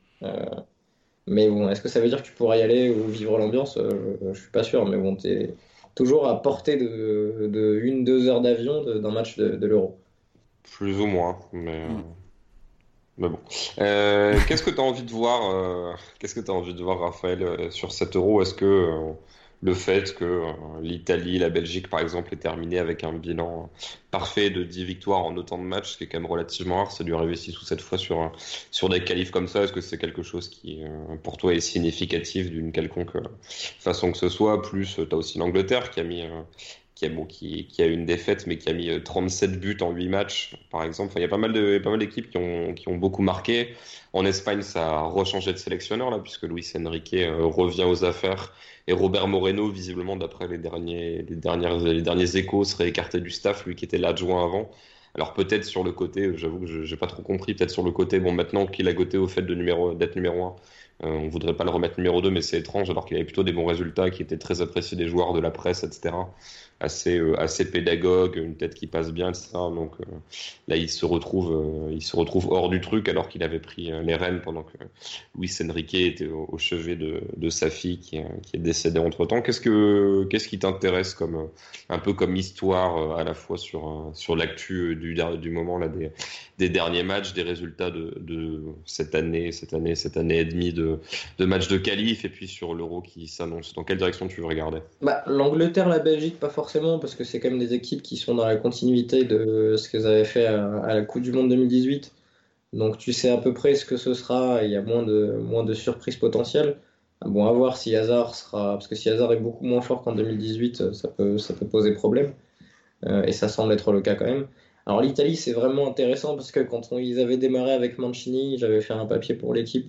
Mais bon, est-ce que ça veut dire que tu pourras y aller ou vivre l'ambiance? Je suis pas sûr, mais bon, t'es toujours à portée de 1-2 heures d'avion d'un match de l'Euro. Plus ou moins, mais bon. Qu'est-ce que tu as envie de voir, Raphaël, sur cet Euro? Est-ce que le fait que l'Italie, la Belgique, par exemple, est terminée avec un bilan parfait de 10 victoires en autant de matchs, ce qui est quand même relativement rare, ça dû arriver 6 ou 7 fois sur des qualifs comme ça, est-ce que c'est quelque chose qui, pour toi, est significatif d'une quelconque façon que ce soit? Plus, tu as aussi l'Angleterre qui a mis... qui a eu une défaite, mais qui a mis 37 buts en 8 matchs, par exemple. Enfin, il y a pas mal d'équipes qui ont beaucoup marqué. En Espagne, ça a rechangé de sélectionneur, là, puisque Luis Enrique revient aux affaires. Et Robert Moreno, visiblement, d'après les derniers échos, serait écarté du staff, lui qui était l'adjoint avant. Alors peut-être sur le côté, j'avoue que j'ai pas trop compris, peut-être sur le côté, bon, maintenant qu'il a goûté au fait d'être numéro 1, on voudrait pas le remettre numéro 2, mais c'est étrange, alors qu'il avait plutôt des bons résultats, qui étaient très appréciés des joueurs, de la presse, etc. Assez pédagogue, une tête qui passe bien, etc. Donc là, il se retrouve hors du truc, alors qu'il avait pris les rênes pendant que Luis Enrique était au chevet de sa fille qui est décédée entre-temps. Qu'est-ce qui t'intéresse un peu comme histoire à la fois sur l'actu du moment là, des derniers matchs, des résultats de cette année et demie de matchs de qualif, et puis sur l'Euro qui s'annonce? Dans quelle direction tu veux regarder? L'Angleterre, la Belgique, pas forcément, parce que c'est quand même des équipes qui sont dans la continuité de ce qu'elles avaient fait à la Coupe du Monde 2018. Donc tu sais à peu près ce que ce sera, et il y a moins de surprises potentielles. Bon, à voir si Hazard parce que si Hazard est beaucoup moins fort qu'en 2018, ça peut poser problème. Et ça semble être le cas quand même. Alors l'Italie, c'est vraiment intéressant parce que quand ils avaient démarré avec Mancini, j'avais fait un papier pour l'équipe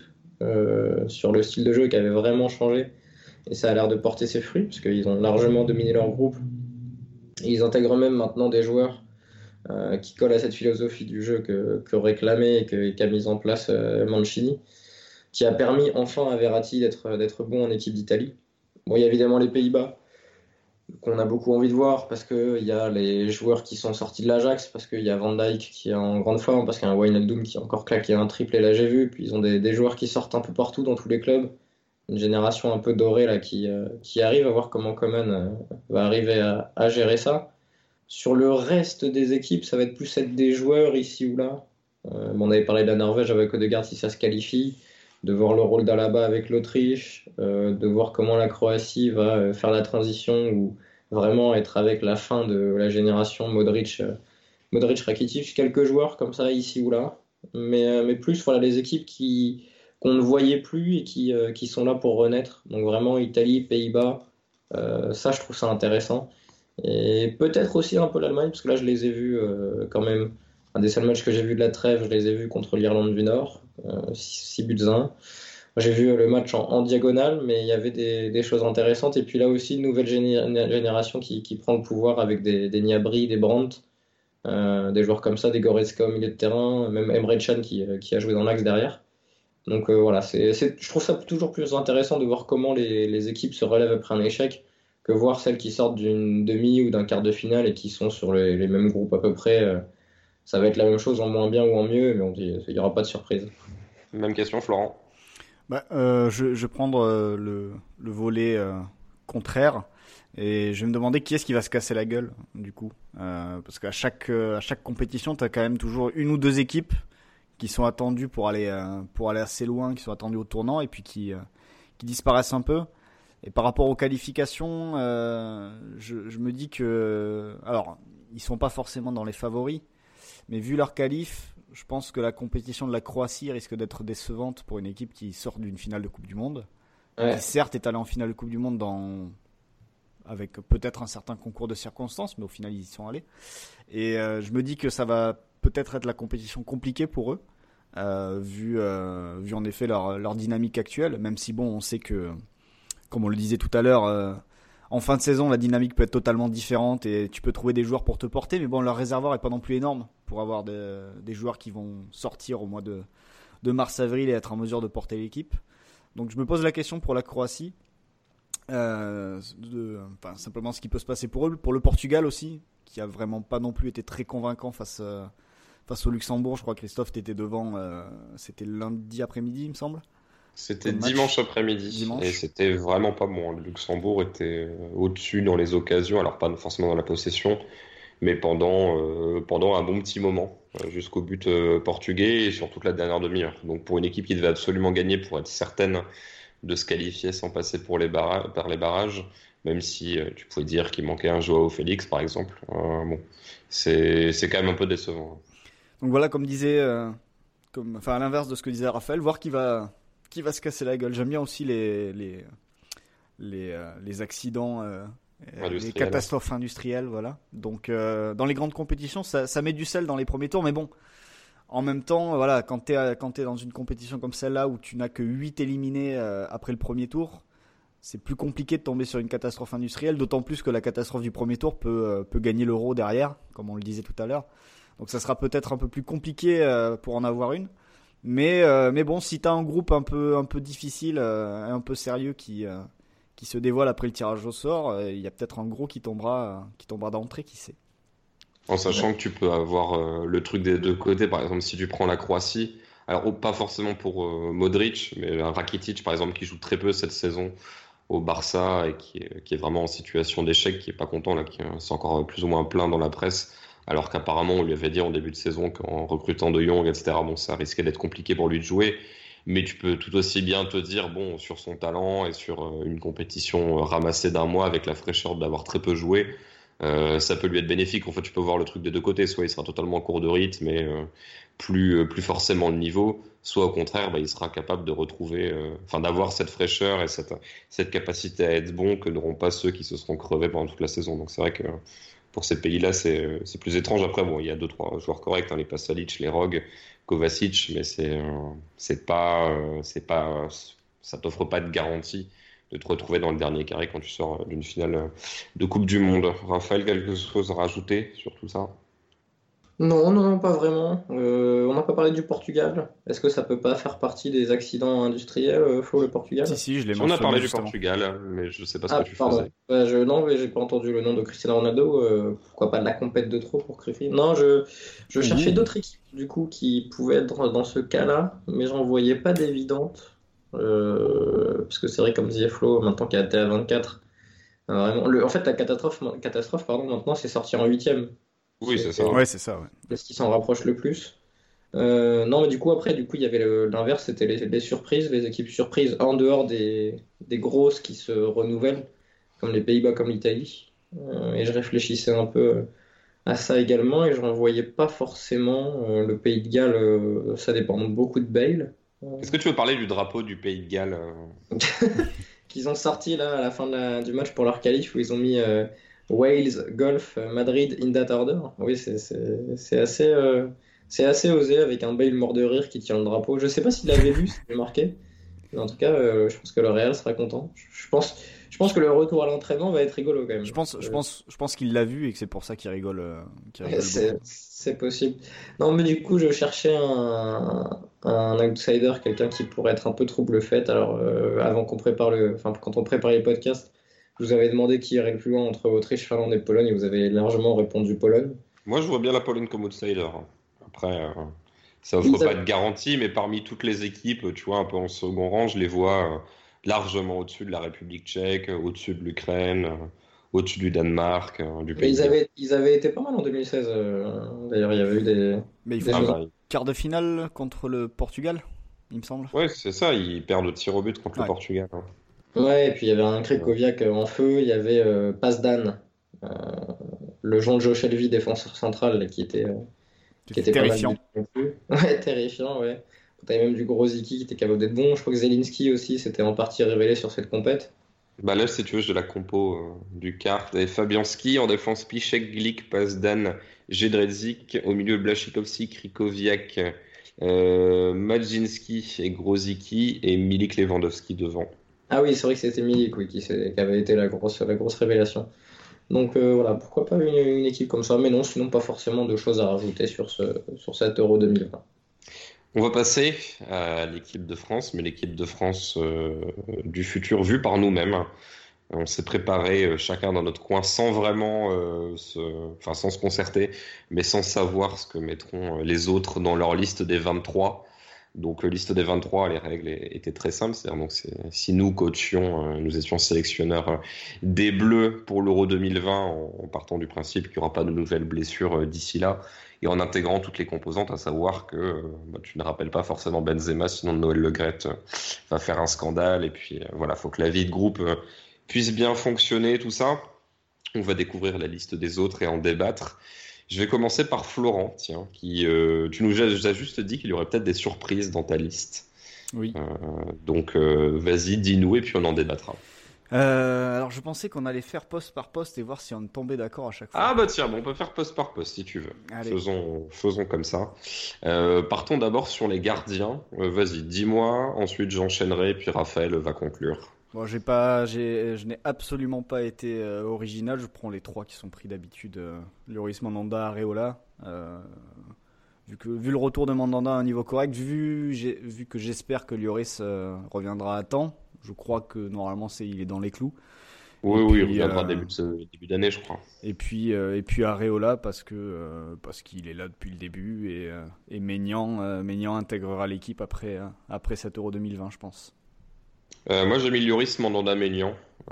sur le style de jeu qui avait vraiment changé. Et ça a l'air de porter ses fruits parce qu'ils ont largement dominé leur groupe. Et ils intègrent même maintenant des joueurs qui collent à cette philosophie du jeu que réclamait et qu'a mise en place Mancini, qui a permis enfin à Verratti d'être bon en équipe d'Italie. Bon, il y a évidemment les Pays-Bas qu'on a beaucoup envie de voir parce qu'il y a les joueurs qui sont sortis de l'Ajax, parce qu'il y a Van Dijk qui est en grande forme, parce qu'il y a un Wijnaldum qui a encore claqué un triplé, là j'ai vu, puis ils ont des joueurs qui sortent un peu partout dans tous les clubs, une génération un peu dorée là qui arrive, à voir comment Coman va arriver à gérer ça. Sur le reste des équipes, ça va être plus être des joueurs ici ou là. On avait parlé de la Norvège avec Odegaard si ça se qualifie, de voir le rôle d'Alaba avec l'Autriche, de voir comment la Croatie va faire la transition ou vraiment être avec la fin de la génération Modric-Rakitic, quelques joueurs comme ça ici ou là, mais plus voilà, les équipes qu'on ne voyait plus et qui sont là pour renaître. Donc vraiment Italie, Pays-Bas, ça je trouve ça intéressant. Et peut-être aussi un peu l'Allemagne, parce que là je les ai vus quand même. Un des seuls matchs que j'ai vu de la trêve, je les ai vus contre l'Irlande du Nord, 6 buts à 1. J'ai vu le match en diagonale, mais il y avait des choses intéressantes. Et puis là aussi, une nouvelle génération qui prend le pouvoir avec des Gnabry, des Brandt, des joueurs comme ça, des Goretzka au milieu de terrain, même Emre Can qui a joué dans l'axe derrière. Donc voilà, je trouve ça toujours plus intéressant de voir comment les équipes se relèvent après un échec que voir celles qui sortent d'une demi ou d'un quart de finale et qui sont sur les mêmes groupes à peu près. Ça va être la même chose en moins bien ou en mieux, mais il n'y aura pas de surprise. Même question, Florent. Je vais prendre le volet contraire et je vais me demander qui est-ce qui va se casser la gueule du coup. Parce qu'à chaque compétition, tu as quand même toujours une ou deux équipes qui sont attendues pour aller assez loin, qui sont attendues au tournant et puis qui disparaissent un peu. Et par rapport aux qualifications, je me dis que... Alors, ils sont pas forcément dans les favoris, mais vu leur qualif, je pense que la compétition de la Croatie risque d'être décevante pour une équipe qui sort d'une finale de Coupe du Monde. Ouais. Qui certes est allée en finale de Coupe du Monde avec peut-être un certain concours de circonstances, mais au final ils y sont allés. Et je me dis que ça va peut-être être la compétition compliquée pour eux, vu en effet leur dynamique actuelle, même si bon, on sait que, comme on le disait tout à l'heure, en fin de saison, la dynamique peut être totalement différente et tu peux trouver des joueurs pour te porter, mais bon, leur réservoir est pas non plus énorme pour avoir des joueurs qui vont sortir au mois de mars-avril et être en mesure de porter l'équipe. Donc je me pose la question pour la Croatie, simplement ce qui peut se passer pour eux, pour le Portugal aussi, qui a vraiment pas non plus été très convaincant face au Luxembourg. Je crois que Christophe t'étais devant, c'était lundi après-midi, il me semble. C'était dimanche après-midi et c'était vraiment pas bon. Le Luxembourg était au-dessus dans les occasions, alors pas forcément dans la possession, mais pendant un bon petit moment, jusqu'au but portugais et sur toute la dernière demi-heure. Donc pour une équipe qui devait absolument gagner pour être certaine de se qualifier sans passer par les barrages, même si tu pouvais dire qu'il manquait un Joao Félix par exemple, bon, c'est quand même un peu décevant. Donc voilà, comme disait, à l'inverse de ce que disait Raphaël, voir qui va se casser la gueule. J'aime bien aussi les accidents, les catastrophes industrielles, voilà. Donc dans les grandes compétitions, ça met du sel dans les premiers tours, mais bon, en même temps, voilà, quand t'es dans une compétition comme celle-là où tu n'as que 8 éliminés après le premier tour, c'est plus compliqué de tomber sur une catastrophe industrielle, d'autant plus que la catastrophe du premier tour peut gagner l'Euro derrière, comme on le disait tout à l'heure. Donc ça sera peut-être un peu plus compliqué pour en avoir une. Mais bon, si t'as un groupe un peu difficile, un peu sérieux qui se dévoile après le tirage au sort, il y a peut-être un gros qui tombera d'entrée, qui sait. En sachant que tu peux avoir le truc des deux côtés, par exemple si tu prends la Croatie, alors pas forcément pour Modric, mais Rakitic par exemple qui joue très peu cette saison au Barça et qui est vraiment en situation d'échec, qui est pas content là, qui c'est encore plus ou moins plein dans la presse. Alors qu'apparemment, on lui avait dit en début de saison qu'en recrutant De Jong, etc., bon, ça risquait d'être compliqué pour lui de jouer. Mais tu peux tout aussi bien te dire, bon, sur son talent et sur une compétition ramassée d'un mois avec la fraîcheur d'avoir très peu joué, ça peut lui être bénéfique. En fait, tu peux voir le truc des deux côtés. Soit il sera totalement court de rythme, mais plus forcément de niveau. Soit au contraire, il sera capable de retrouver, d'avoir cette fraîcheur et cette capacité à être bon que n'auront pas ceux qui se seront crevés pendant toute la saison. Donc c'est vrai que pour ces pays-là, c'est plus étrange. Après, bon, il y a 2-3 joueurs corrects, hein, les Pasalic, les Rogue, Kovacic, mais c'est pas, ça t'offre pas de garantie de te retrouver dans le dernier carré quand tu sors d'une finale de Coupe du Monde. Raphaël, quelque chose à rajouter sur tout ça? Non, non, pas vraiment. On n'a pas parlé du Portugal. Est-ce que ça peut pas faire partie des accidents industriels, Flo, le Portugal? Si, je l'ai On a mentionné parlé du justement. Portugal, mais je sais pas ce Ah, que tu pardon. faisais. Non, mais j'ai pas entendu le nom de Cristiano Ronaldo. Pourquoi pas de la compète de trop pour Cruyff? Non, je cherchais d'autres équipes du coup qui pouvaient être dans ce cas-là, mais j'en voyais pas d'évidentes. Parce que c'est vrai, comme disait Flo, maintenant qu'il y a TA24, vraiment, en fait, la catastrophe, pardon, maintenant, c'est sorti en huitième. Oui, c'est ça. Ouais, c'est ça, ouais. C'est ce qui s'en rapproche le plus. Non, mais du coup, après, il y avait l'inverse, c'était les surprises, les équipes surprises en dehors des grosses qui se renouvellent, comme les Pays-Bas, comme l'Italie. Et je réfléchissais un peu à ça également, et je n'en voyais pas forcément. Le Pays de Galles, ça dépend beaucoup de Bale. Est-ce que tu veux parler du drapeau du Pays de Galles? Qu'ils ont sorti là à la fin du match pour leur qualif, où ils ont mis Wales, Golf, Madrid in that order. Oui, c'est assez osé avec un Bale mort de rire qui tient le drapeau. Je sais pas s'il avait vu, s'il avait marqué. Mais en tout cas, je pense que le Real sera content. Je pense que le retour à l'entraînement va être rigolo quand même. Je pense qu'il l'a vu et que c'est pour ça qu'il rigole, beaucoup. C'est possible. Non, mais du coup, je cherchais un outsider, quelqu'un qui pourrait être un peu trouble-fête. Alors, avant qu'on prépare quand on prépare les podcasts, je vous avais demandé qui irait le plus loin entre Autriche, Finlande et Pologne, et vous avez largement répondu Pologne. Moi, je vois bien la Pologne comme outsider. Après, ça offre Ils pas avaient- de garantie, mais parmi toutes les équipes, tu vois, un peu en second rang, je les vois largement au-dessus de la République tchèque, au-dessus de l'Ukraine, au-dessus du Danemark, du Mais Pays de Galles. ils avaient été pas mal en 2016. D'ailleurs, il y avait eu Mais ils des font Ah choses. bah, quart de finale contre le Portugal, il me semble. ouais, c'est ça, ils perdent au tir au but contre le Ouais. Portugal, hein. Ouais, et puis il y avait un Krychowiak en feu, il y avait Pazdan, euh, le Jean-Jo Shelby, défenseur central, là, qui C'était était pas mal terrifiant. du tout non plus. Ouais, terrifiant, ouais. T'avais même du Grosicki qui était capable d'être bon. Je crois que Zelinski aussi s'était en partie révélé sur cette compète. Bah là, si tu veux, j'ai la compo du quart. T'avais Fabianski en défense, Piszczek, Glik, Pazdan, Jedrzejczyk, au milieu Błaszczykowski, Krychowiak, Madzinski et Grosicki et Milik Lewandowski devant. Ah oui, c'est vrai que c'était Milik, oui, qui avait été la grosse révélation. Donc voilà, pourquoi pas une équipe comme ça, mais non, sinon pas forcément de choses à rajouter sur cet Euro 2020. On va passer à l'équipe de France, mais l'équipe de France du futur vue par nous-mêmes. On s'est préparé chacun dans notre coin sans vraiment sans se concerter, mais sans savoir ce que mettront les autres dans leur liste des 23. Donc, liste des 23, les règles étaient très simples. C'est-à-dire, donc, si nous coachions, nous étions sélectionneurs des Bleus pour l'Euro 2020 en partant du principe qu'il n'y aura pas de nouvelles blessures d'ici là et en intégrant toutes les composantes, à savoir que tu ne rappelles pas forcément Benzema, sinon Noël Le Graët va faire un scandale. Et puis, voilà, faut que la vie de groupe puisse bien fonctionner, tout ça. On va découvrir la liste des autres et en débattre. Je vais commencer par Florent, tiens, tu nous as juste dit qu'il y aurait peut-être des surprises dans ta liste. Oui. Donc, vas-y, dis-nous et puis on en débattra. Alors je pensais qu'on allait faire poste par poste et voir si on tombait d'accord à chaque fois. Ah bah tiens, bon, on peut faire poste par poste si tu veux. Allez. Faisons comme ça. Partons d'abord sur les gardiens. Vas-y, dis-moi, ensuite j'enchaînerai, puis Raphaël va conclure. Bon, je n'ai absolument pas été original. Je prends les trois qui sont pris d'habitude. Lloris, Mandanda, Areola. Vu le retour de Mandanda à un niveau correct, vu que j'espère que Lloris reviendra à temps, je crois que normalement il est dans les clous. Oui, Et il puis, reviendra début d'année, je crois. Et puis Areola parce qu'il est là depuis le début et Maignan intégrera l'équipe après cet Euro 2020, je pense. Moi j'ai mis Lloris, Mandanda, Maignan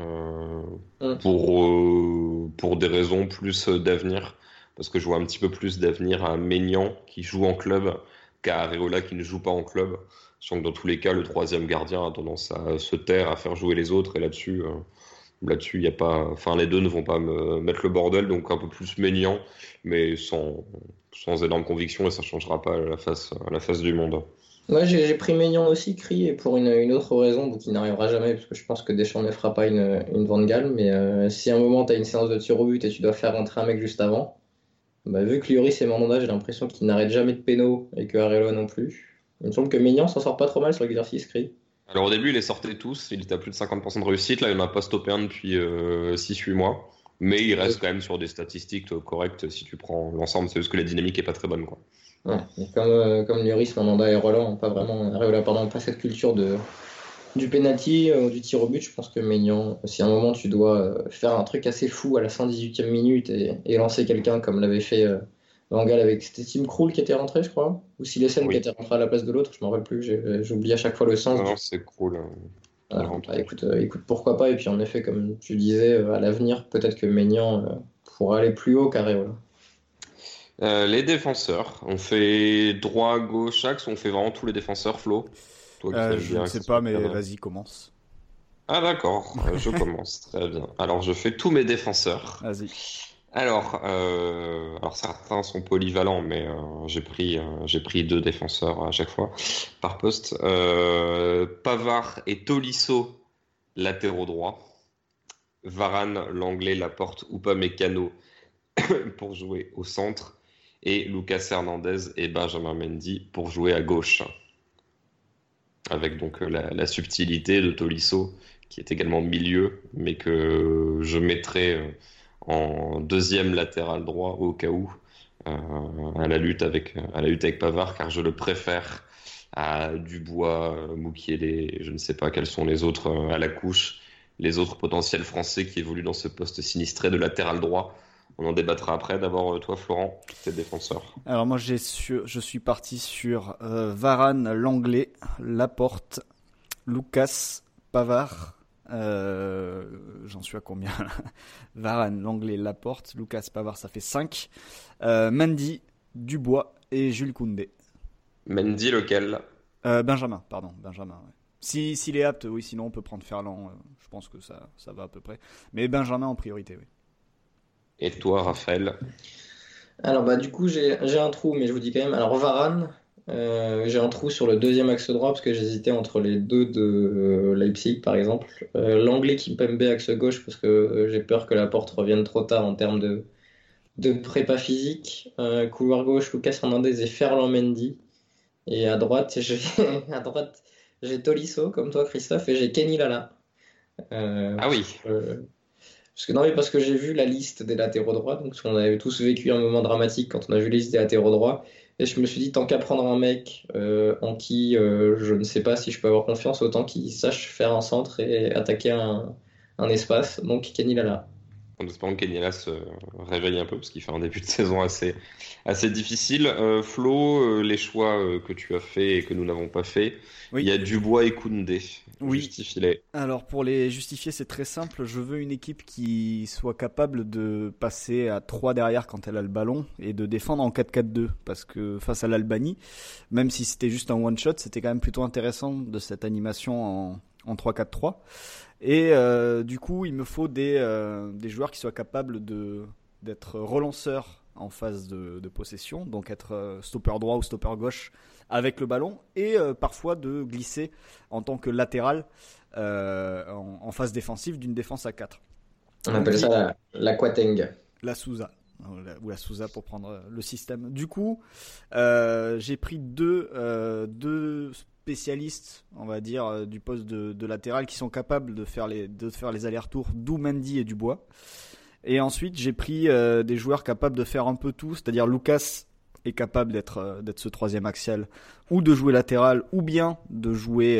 pour des raisons plus d'avenir, parce que je vois un petit peu plus d'avenir à Maignan qui joue en club qu'à Areola qui ne joue pas en club. Je sens que dans tous les cas, le troisième gardien a tendance à se taire, à faire jouer les autres, et là-dessus, il y a pas, enfin les deux ne vont pas me mettre le bordel, donc un peu plus Maignan, mais sans énorme conviction, et ça changera pas à la face du monde. Moi, j'ai pris Maignan aussi, Cri, et pour une autre raison, donc il n'arrivera jamais, parce que je pense que Deschamps ne fera pas une Van Gaal, mais si à un moment tu as une séance de tir au but et tu dois faire rentrer un mec juste avant, bah, vu que Lloris et Mandanda, j'ai l'impression qu'ils n'arrêtent jamais de péno et que Areola non plus. Il me semble que Maignan s'en sort pas trop mal sur l'exercice, Cri. Alors au début, il les sortait tous, il était à plus de 50% de réussite, là il n'en a pas stoppé un depuis 6-8 mois, mais il reste quand même sur des statistiques correctes si tu prends l'ensemble, c'est juste que la dynamique est pas très bonne, quoi. Ouais, mais comme Lloris, Mandanda et Roland n'ont pas vraiment, Areola, pardon, pas cette culture du penalty, du tir au but, je pense que Maignan, si à un moment tu dois faire un truc assez fou à la 118e minute et lancer quelqu'un comme l'avait fait Van Gaal avec, c'était Tim Krul qui était rentré, je crois, ou Silesen qui Oui. était rentré à la place de l'autre, je me rappelle plus, j'oublie à chaque fois le sens. Non, c'est cool. Voilà, bah, écoute, pourquoi pas, et puis en effet, comme tu disais, à l'avenir, peut-être que Maignan pourra aller plus haut qu'Areola. Les défenseurs, on fait droit, gauche, axe, on fait vraiment tous les défenseurs, Flo? Toi qui aimes Je bien ne que sais ce soit pas, mais cadré. vas-y, commence. Ah d'accord, je commence, très bien. Alors je fais tous mes défenseurs. Vas-y. Alors certains sont polyvalents, mais j'ai pris deux défenseurs à chaque fois par poste. Pavard et Tolisso, latéraux droits. Varane, Langlais, Laporte, Upamecano pour jouer au centre. Et Lucas Hernandez et Benjamin Mendy pour jouer à gauche. Avec donc la subtilité de Tolisso, qui est également milieu, mais que je mettrai en deuxième latéral droit au cas où, à la lutte avec Pavard, car je le préfère à Dubois, Mukiele, je ne sais pas quels sont les autres à la couche, les autres potentiels français qui évoluent dans ce poste sinistré de latéral droit. On en débattra après. D'abord, toi, Florent, tes défenseurs. Alors moi je suis parti sur Varane, Langlais, Laporte, Lucas, Pavard. J'en suis à combien là? Varane, Langlais, Laporte, Lucas, Pavard, ça fait 5. Mendy, Dubois et Jules Koundé. Mendy, lequel? Benjamin, pardon, Benjamin. Ouais. S'il est apte, oui, sinon on peut prendre Ferland. Je pense que ça va à peu près. Mais Benjamin en priorité, oui. Et toi, Raphaël? Alors bah du coup j'ai un trou, mais je vous dis quand même. Alors Varane, j'ai un trou sur le deuxième axe droit parce que j'hésitais entre les deux de Leipzig par exemple. L'anglais Kimpembe axe gauche parce que j'ai peur que la porte revienne trop tard en termes de prépa physique. Couloir gauche Lucas Hernandez et Ferland Mendy. Et à droite j'ai à droite j'ai Tolisso comme toi Christophe et j'ai Kenny Lala. Ah oui. Parce que, non, mais parce que j'ai vu la liste des latéraux droits, donc on avait tous vécu un moment dramatique quand on a vu la liste des latéraux droits, et je me suis dit, tant qu'à prendre un mec en qui je ne sais pas si je peux avoir confiance, autant qu'il sache faire un centre et attaquer un espace, donc Kenny Lala. En espérant que Kenyala se réveille un peu, parce qu'il fait un début de saison assez difficile. Flo, les choix que tu as fait et que nous n'avons pas fait, Oui. il y a Dubois et Koundé. Oui. Justifie-les. Alors pour les justifier, c'est très simple. Je veux une équipe qui soit capable de passer à 3 derrière quand elle a le ballon et de défendre en 4-4-2. Parce que face à l'Albanie, même si c'était juste un one-shot, c'était quand même plutôt intéressant de cette animation en 3-4-3. Et du coup, il me faut des joueurs qui soient capables d'être relanceurs en phase de possession, donc être stopper droit ou stopper gauche avec le ballon, et parfois de glisser en tant que latéral en phase défensive d'une défense à 4. On appelle ça la Quateng. La Souza. Ou la Souza pour prendre le système. Du coup, j'ai pris deux spécialistes, on va dire, du poste de latéral qui sont capables de faire les allers-retours, d'où Mendy et Dubois. Et ensuite, j'ai pris des joueurs capables de faire un peu tout, c'est-à-dire Lucas est capable d'être ce troisième axial, ou de jouer latéral, ou bien de jouer,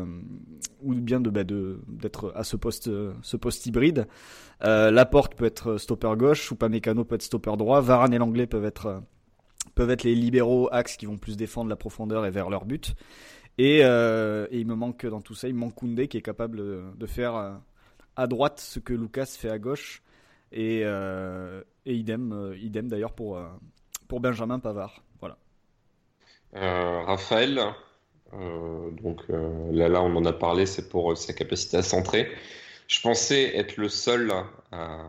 d'être à ce poste hybride. Laporte peut être stopper gauche, Upamecano peut être stopper droit, Varane et Langlais peuvent être les libéraux axes qui vont plus défendre la profondeur et vers leur but. Et il me manque dans tout ça, il me manque Koundé qui est capable de faire à droite ce que Lucas fait à gauche. Et idem d'ailleurs pour Benjamin Pavard. Voilà. Raphaël, là on en a parlé, c'est pour sa capacité à centrer. Je pensais être le seul à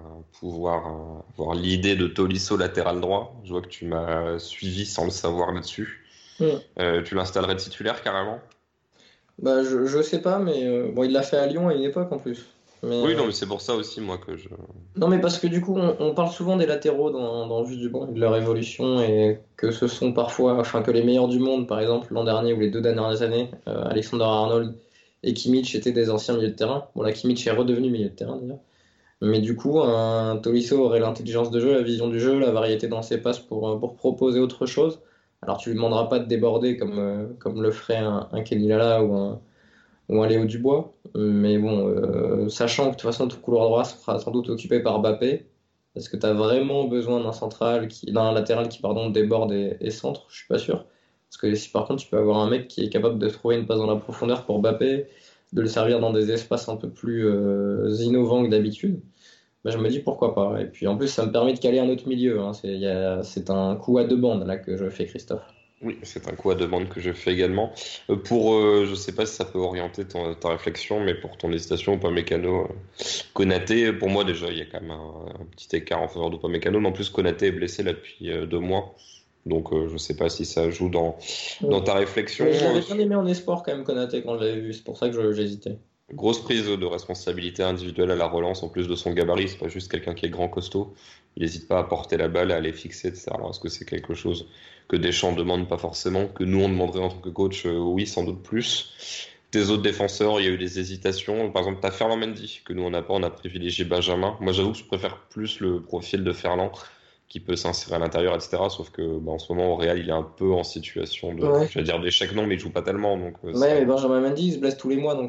pouvoir avoir l'idée de Tolisso latéral droit. Je vois que tu m'as suivi sans le savoir là-dessus. Tu l'installerais titulaire carrément? Bah, je sais pas, mais bon, il l'a fait à Lyon à une époque en plus. Mais, Oui, non, mais c'est pour ça aussi, moi, que je. non, mais parce que du coup, on parle souvent des latéraux dans le Juste du Banc, et de leur évolution, et que ce sont parfois, enfin, que les meilleurs du monde, par exemple, l'an dernier ou les 2 dernières années, Alexander Arnold et Kimmich étaient des anciens milieux de terrain. Bon, là, Kimmich est redevenu milieu de terrain d'ailleurs. Mais du coup, un Tolisso aurait l'intelligence de jeu, la vision du jeu, la variété dans ses passes pour proposer autre chose. Alors, tu lui demanderas pas de déborder comme le ferait un Kenny Lala ou un Léo Dubois. Mais bon, sachant que de toute façon, tout couloir droit sera sans doute occupé par Mbappé, est-ce que tu as vraiment besoin d'un latéral qui pardon, déborde et centre? Je suis pas sûr. Parce que si par contre, tu peux avoir un mec qui est capable de trouver une passe dans la profondeur pour Mbappé, de le servir dans des espaces un peu plus innovants que d'habitude, bah, je me dis pourquoi pas. Et puis en plus, ça me permet de caler un autre milieu, hein. C'est un coup à deux bandes là que je fais, Christophe. Oui, c'est un coup à demande que je fais également. Je sais pas si ça peut orienter ta réflexion, mais pour ton hésitation, Upamecano, Konaté, pour moi déjà, il y a quand même un petit écart en faveur d'Upamecano, mais en plus Konaté est blessé là depuis 2 mois, donc je sais pas si ça joue dans ta réflexion. Mais je l'avais bien aimé en espoir quand même, Konaté, quand je l'avais vu. C'est pour ça que j'hésitais. Grosse prise de responsabilité individuelle à la relance, en plus de son gabarit, c'est pas juste quelqu'un qui est grand costaud. Il n'hésite pas à porter la balle, à aller fixer, etc. Alors est-ce que c'est quelque chose que Deschamps demande pas forcément, que nous on demanderait en tant que coach? Oui, sans doute plus. Tes autres défenseurs, il y a eu des hésitations. Par exemple, t'as Ferland Mendy, que nous on n'a pas, on a privilégié Benjamin. Moi j'avoue que je préfère plus le profil de Ferland, qui peut s'insérer à l'intérieur, etc. Sauf que en ce moment, au Real, il est un peu en situation Ouais. je vais dire d'échec, non, mais il joue pas tellement. Donc, Ouais, mais Benjamin Mendy il se blesse tous les mois, donc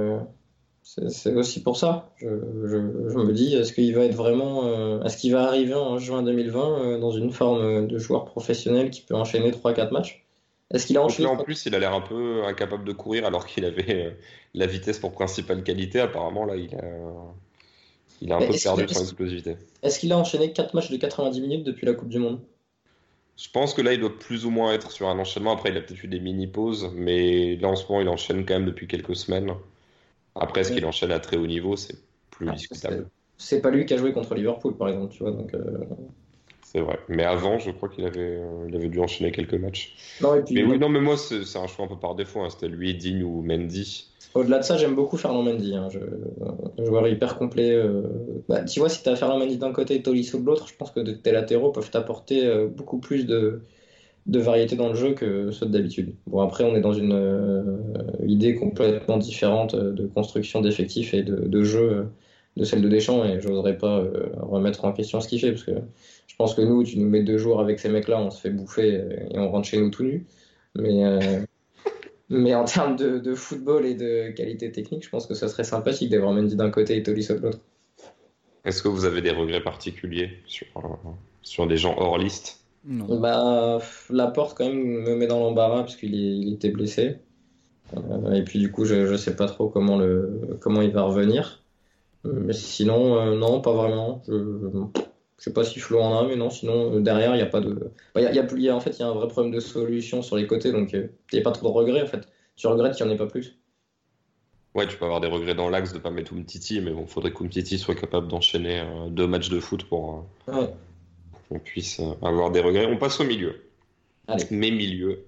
c'est aussi pour ça. Je me dis, est-ce qu'il va être vraiment, est-ce qu'il va arriver en juin 2020 dans une forme de joueur professionnel qui peut enchaîner 3 4 matchs? Est-ce qu'il a Donc enchaîné là, en 3? plus, il a l'air un peu incapable de courir alors qu'il avait la vitesse pour principale qualité. Apparemment, là, il a un Mais peu Est-ce qu'il a, perdu son explosivité. est-ce qu'il a enchaîné 4 matchs de 90 minutes depuis la Coupe du Monde? Je pense que là, il doit plus ou moins être sur un enchaînement. Après, il a peut-être eu des mini-pauses, mais là, en ce moment, il enchaîne quand même depuis quelques semaines. Après, est-ce qu'il enchaîne à très haut niveau? C'est plus Ah, discutable. c'est pas lui qui a joué contre Liverpool, par exemple, tu vois. Donc, C'est vrai. Mais avant, je crois qu'il avait dû enchaîner quelques matchs. non, et Mais puis, oui, non, mais moi, c'est un choix un peu par défaut, hein. C'était lui, Digne ou Mendy. au-delà de ça, j'aime beaucoup Ferland Mendy, hein. Un joueur hyper complet. Bah, tu vois, si tu as Ferland Mendy d'un côté et Tolisso de l'autre, je pense que tes latéraux peuvent t'apporter beaucoup plus de variété dans le jeu que ceux d'habitude. Bon, après, on est dans une idée complètement différente de construction d'effectifs et de jeu de celle de Deschamps, et j'oserais pas remettre en question ce qu'il fait, parce que je pense que nous, tu nous mets 2 jours avec ces mecs-là, on se fait bouffer et on rentre chez nous tout nus. Mais, mais en termes de football et de qualité technique, je pense que ça serait sympathique d'avoir Mendy d'un côté et Tolisso de l'autre. Est-ce que vous avez des regrets particuliers sur des gens hors liste? Non. Bah, Laporte quand même me met dans l'embarras parce il était blessé. Et puis du coup, je sais pas trop comment il va revenir. Mais sinon, non, pas vraiment. Je sais pas si Flo en a, mais non, sinon, derrière, il n'y a pas de. Bah, en fait, il y a un vrai problème de solution sur les côtés, donc il n'y a pas trop de regrets en fait. Tu regrettes qu'il n'y en ait pas plus. Ouais, tu peux avoir des regrets dans l'axe de pas mettre Umtiti, mais bon, faudrait qu'Umtiti soit capable d'enchaîner 2 matchs de foot pour Ouais, qu'on puisse avoir des regrets. On passe au milieu. allez. Mes milieux.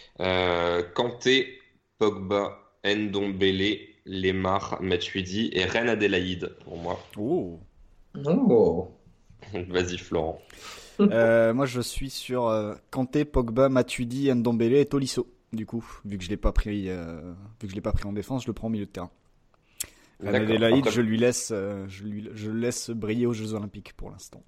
Kanté, Pogba, Ndombele, Lemar, Matuidi et Reine Adélaïde pour moi. Oh. Oh. Vas-y, Florent. Moi, je suis sur Kanté, Pogba, Matuidi, Ndombele et Tolisso. Du coup, vu que je l'ai pas pris en défense, je le prends au milieu de terrain. D'accord. Adélaïde, Après, je le laisse briller aux Jeux Olympiques pour l'instant.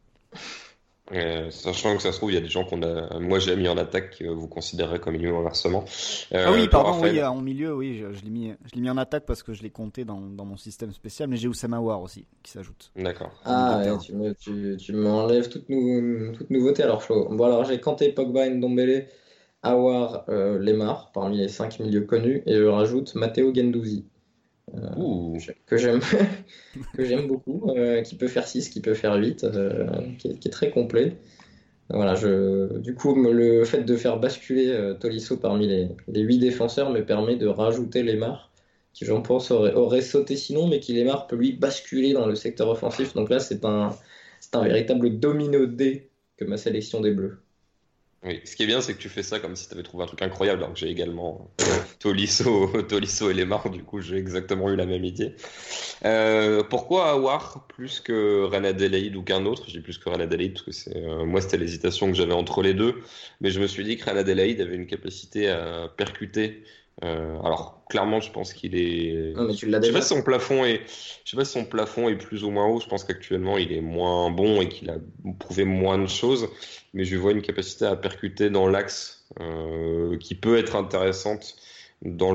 sachant que ça se trouve, il y a des gens moi j'ai mis en attaque que vous considérez comme milieu inversement. Ah oui, Toi, pardon, Raphaël, oui, en milieu, oui, je l'ai mis en attaque parce que je l'ai compté dans mon système spécial, mais j'ai Oussama Aouar aussi qui s'ajoute. d'accord. Ah, Milieu de ouais, terrain. tu m'enlèves toute nouveauté alors, Flo. Bon, alors j'ai Kanté, Pogba, Ndombele, Aouar, Lemar parmi les 5 milieux connus, et je rajoute Matteo Guendouzi. Ouh. Que j'aime que j'aime beaucoup, qui peut faire 6 qui peut faire 8 qui est très complet. Voilà, du coup, le fait de faire basculer Tolisso parmi les 8 défenseurs me permet de rajouter Lemar, qui j'en pense aurait sauté sinon, mais qui Lemar peut lui basculer dans le secteur offensif. Donc là, c'est un véritable domino D que ma sélection des Bleus. Oui, ce qui est bien, c'est que tu fais ça comme si tu avais trouvé un truc incroyable, alors que j'ai également Tolisso et Lemar, du coup j'ai exactement eu la même idée. Pourquoi Awar plus que Reine Adélaïde ou qu'un autre? Je dis plus que Reine Adélaïde parce que moi c'était l'hésitation que j'avais entre les deux, mais je me suis dit que Reine Adélaïde avait une capacité à percuter. Alors clairement, je pense qu'il est. Non, mais tu l'as Je sais pas déjà. si son plafond est, je sais pas si son plafond est plus ou moins haut. Je pense qu'actuellement il est moins bon et qu'il a prouvé moins de choses, mais je vois une capacité à percuter dans l'axe qui peut être intéressante dans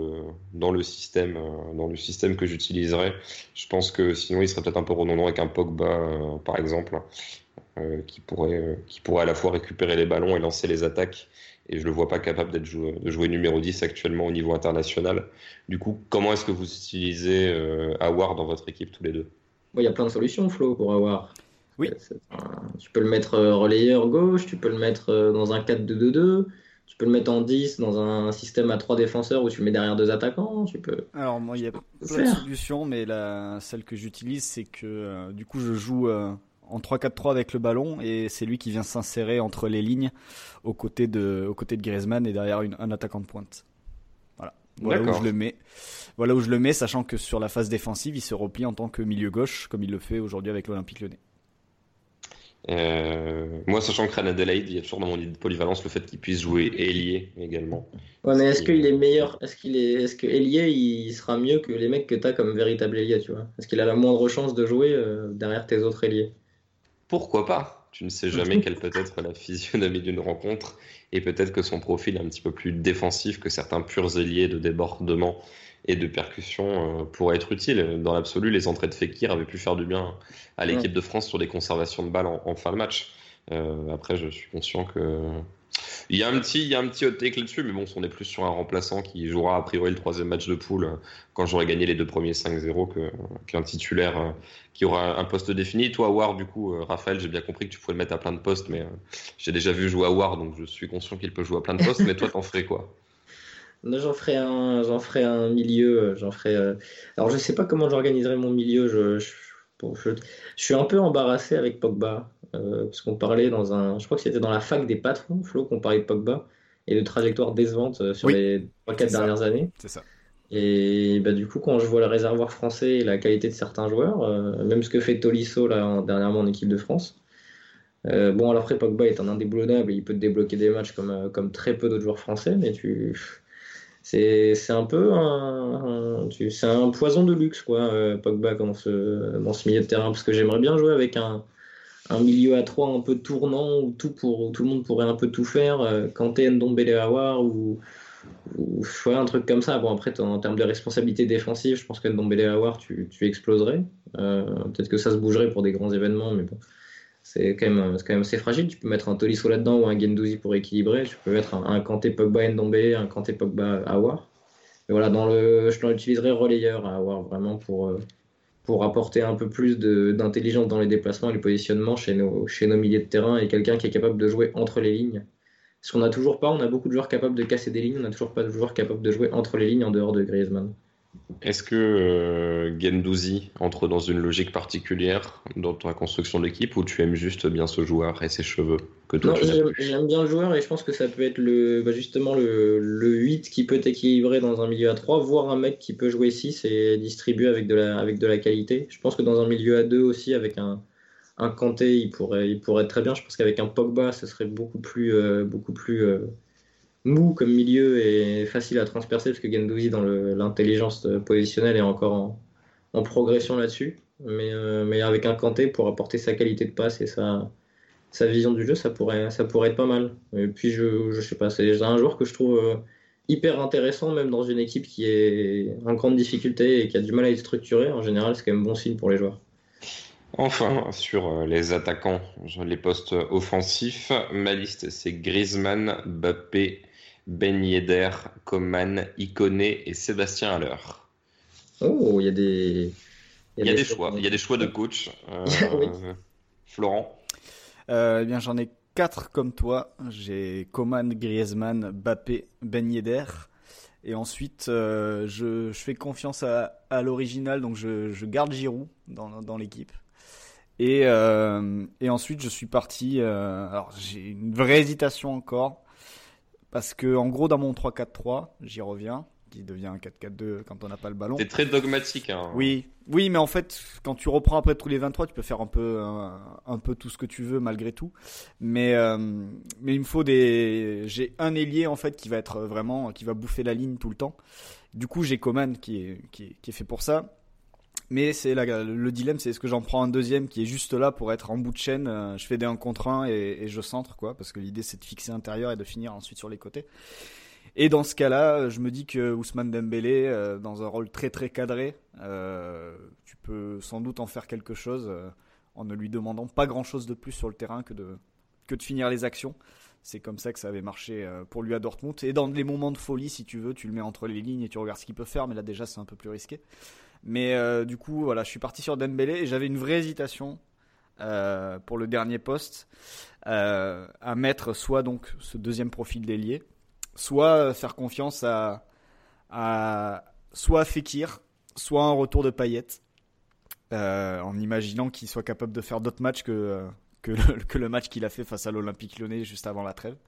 dans le système que j'utiliserais. Je pense que sinon il serait peut-être un peu redondant avec un Pogba par exemple qui pourrait à la fois récupérer les ballons et lancer les attaques. Et je le vois pas capable de jouer numéro 10 actuellement au niveau international. Du coup, comment est-ce que vous utilisez Awar dans votre équipe tous les deux? Bon, il y a plein de solutions, Flo, pour avoir. Oui. Tu peux le mettre relayeur gauche, tu peux le mettre dans un 4-2-2-2, tu peux le mettre en 10 dans un système à 3 défenseurs où tu le mets derrière 2 attaquants. Alors moi, il y a Le plein de faire. solutions, mais celle que j'utilise, c'est que du coup, je joue en 3-4-3 avec le ballon et c'est lui qui vient s'insérer entre les lignes aux côtés de Griezmann et derrière un attaquant de pointe. Voilà. Voilà où je D'accord. le mets. Voilà où je le mets, sachant que sur la phase défensive, il se replie en tant que milieu gauche, comme il le fait aujourd'hui avec l'Olympique Lyonnais. Moi, sachant que Reine Adélaïde, il y a toujours dans mon idée de polyvalence le fait qu'il puisse jouer ailier également. Ouais, mais Ce est-ce qui qu'il est meilleur? Est-ce que Ailier il sera mieux que les mecs que t'as comme véritable ailier, tu vois? Est-ce qu'il a la moindre chance de jouer derrière tes autres ailiers? Pourquoi pas? Tu ne sais jamais quelle peut être la physionomie d'une rencontre et peut-être que son profil est un petit peu plus défensif que certains purs ailiers de débordement et de percussion pourrait être utile. Dans l'absolu, les entrées de Fekir avaient pu faire du bien à Ouais. l'équipe de France sur des conservations de balles en fin de match. Après, je suis conscient que il y a un petit hot take là-dessus, mais bon, on est plus sur un remplaçant qui jouera a priori le troisième match de poule quand j'aurai gagné les deux premiers 5-0 qu'un titulaire qui aura un poste défini. Toi, War, du coup, Raphaël, j'ai bien compris que tu pouvais le mettre à plein de postes, mais j'ai déjà vu jouer à War, donc je suis conscient qu'il peut jouer à plein de postes, mais toi, t'en ferais quoi? Là, j'en ferai un milieu. Alors, je sais pas comment j'organiserai mon milieu. Bon, je suis un peu embarrassé avec Pogba. Parce qu'on parlait je crois que c'était dans la fac des patrons, Flo, qu'on parlait de Pogba et de trajectoire décevante sur Oui, les trois c'est quatre ça. dernières années. C'est ça. Et bah, du coup, quand je vois le réservoir français et la qualité de certains joueurs, même ce que fait Tolisso là, dernièrement en équipe de France, bon, alors après, Pogba est un indéboulonnable et il peut te débloquer des matchs comme très peu d'autres joueurs français, mais c'est un peu c'est un poison de luxe, quoi, Pogba, dans ce milieu de terrain, parce que j'aimerais bien jouer avec un milieu à 3 un peu tournant où tout le monde pourrait un peu tout faire, Kanté, Ndombele, Aouar ou ouais, un truc comme ça. Bon, après, en termes de responsabilité défensive, je pense que Ndombele, Aouar, tu exploserais. Peut-être que ça se bougerait pour des grands événements, mais bon. C'est quand même assez fragile. Tu peux mettre un Tolisso là-dedans ou un Guendouzi pour équilibrer. Tu peux mettre un Kanté Pogba Ndombele, un Kanté Pogba Aouar. Mais voilà, je l'utiliserai relayeur à Aouar vraiment pour apporter un peu plus d'intelligence dans les déplacements et le positionnement chez nos milieux de terrain et quelqu'un qui est capable de jouer entre les lignes. Parce qu'on n'a toujours pas, on a beaucoup de joueurs capables de casser des lignes, on n'a toujours pas de joueurs capables de jouer entre les lignes en dehors de Griezmann. Est-ce que Guendouzi entre dans une logique particulière dans ta construction de l'équipe ou tu aimes juste bien ce joueur et ses cheveux que toi Non, tu n'aimes plus? j'aime bien le joueur et je pense que ça peut être justement le 8 qui peut équilibrer dans un milieu à 3, voire un mec qui peut jouer 6 et distribuer avec de la qualité. Je pense que dans un milieu à 2 aussi, avec un Kanté, il pourrait être très bien. Je pense qu'avec un Pogba, ce serait beaucoup plus mou comme milieu et facile à transpercer parce que Guendouzi, dans l'intelligence positionnelle, est encore en progression là-dessus. Mais avec un Kanté, pour apporter sa qualité de passe et sa vision du jeu, ça pourrait être pas mal. Et puis, je sais pas, c'est un joueur que je trouve hyper intéressant, même dans une équipe qui est en grande difficulté et qui a du mal à être structurée. En général, c'est quand même bon signe pour les joueurs. Enfin, sur les attaquants, les postes offensifs, ma liste c'est Griezmann, Mbappé, Ben Yedder, Coman, Ikoné et Sébastien Haller. Oh, il y a des. Il Il y y a a des des choses. choix, il y a des choix de coach. Oui. Florent, Eh bien, j'en ai 4 comme toi. J'ai Coman, Griezmann, Mbappé, Ben Yedder. Et ensuite, je fais confiance à l'original, donc je garde Giroud dans l'équipe. Et ensuite, je suis parti. Alors, j'ai une vraie hésitation encore. Parce que, en gros, dans mon 3-4-3, j'y reviens, qui devient un 4-4-2 quand on n'a pas le ballon. T'es très dogmatique. Hein. Oui, mais en fait, quand tu reprends après tous les 23, tu peux faire un peu tout ce que tu veux malgré tout. Mais il me faut j'ai un ailier en fait qui va être vraiment, qui va bouffer la ligne tout le temps. Du coup, j'ai Coman qui est fait pour ça. Mais le dilemme, c'est est-ce que j'en prends un deuxième qui est juste là pour être en bout de chaîne, je fais des 1 contre 1 et je centre, quoi, parce que l'idée c'est de fixer intérieur et de finir ensuite sur les côtés. Et dans ce cas-là, je me dis que Ousmane Dembélé, dans un rôle très très cadré, tu peux sans doute en faire quelque chose en ne lui demandant pas grand-chose de plus sur le terrain que de finir les actions. C'est comme ça que ça avait marché pour lui à Dortmund. Et dans les moments de folie, si tu veux, tu le mets entre les lignes et tu regardes ce qu'il peut faire, mais là déjà c'est un peu plus risqué. Mais du coup, voilà, je suis parti sur Dembélé et j'avais une vraie hésitation pour le dernier poste à mettre soit donc ce deuxième profil d'ailier, soit faire confiance soit à Fekir, soit un retour de Payet, en imaginant qu'il soit capable de faire d'autres matchs que le match qu'il a fait face à l'Olympique Lyonnais juste avant la trêve.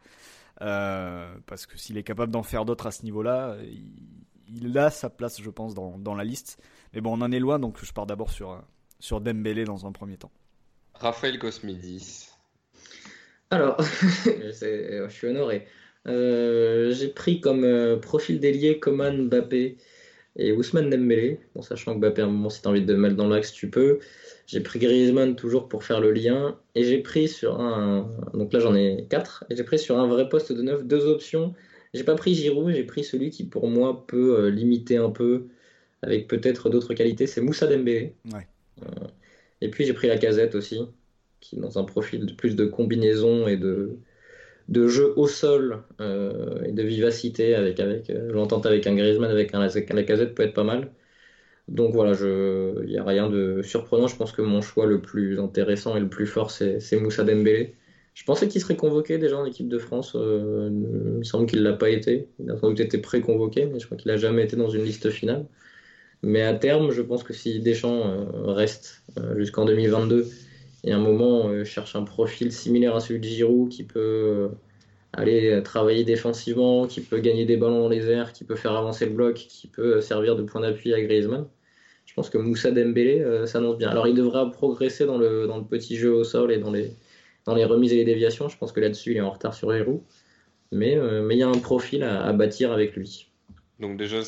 Parce que s'il est capable d'en faire d'autres à ce niveau-là, il a sa place, je pense, dans la liste. Mais bon, on en est loin, donc je pars d'abord sur Dembélé dans un premier temps. Raphaël Cosmidis. Alors, je suis honoré. J'ai pris comme profil d'ailier Coman, Mbappé et Ousmane Dembélé. Bon, sachant que Mbappé, à un moment, si tu as envie de mettre dans l'axe, tu peux. J'ai pris Griezmann toujours pour faire le lien. Et j'ai pris sur donc là, j'en ai 4. Et j'ai pris sur un vrai poste de 9 2 options. J'ai pas pris Giroud, j'ai pris celui qui pour moi peut limiter un peu avec peut-être d'autres qualités, c'est Moussa Dembélé. Ouais. Et puis j'ai pris Lacazette aussi, qui est dans un profil de plus de combinaison et de jeu au sol et de vivacité avec l'entente avec un Griezmann, avec un Lacazette peut être pas mal. Donc voilà, il n'y a rien de surprenant. Je pense que mon choix le plus intéressant et le plus fort, c'est Moussa Dembélé. Je pensais qu'il serait convoqué déjà en équipe de France. Il me semble qu'il ne l'a pas été. Il a sans doute été pré-convoqué, mais je crois qu'il n'a jamais été dans une liste finale. Mais à terme, je pense que si Deschamps reste jusqu'en 2022 et à un moment cherche un profil similaire à celui de Giroud qui peut aller travailler défensivement, qui peut gagner des ballons dans les airs, qui peut faire avancer le bloc, qui peut servir de point d'appui à Griezmann, je pense que Moussa Dembélé s'annonce bien. Alors il devra progresser dans le petit jeu au sol et dans les remises et les déviations. Je pense que là-dessus, il est en retard sur Giroud. Mais il y a un profil à bâtir avec lui. Donc déjà,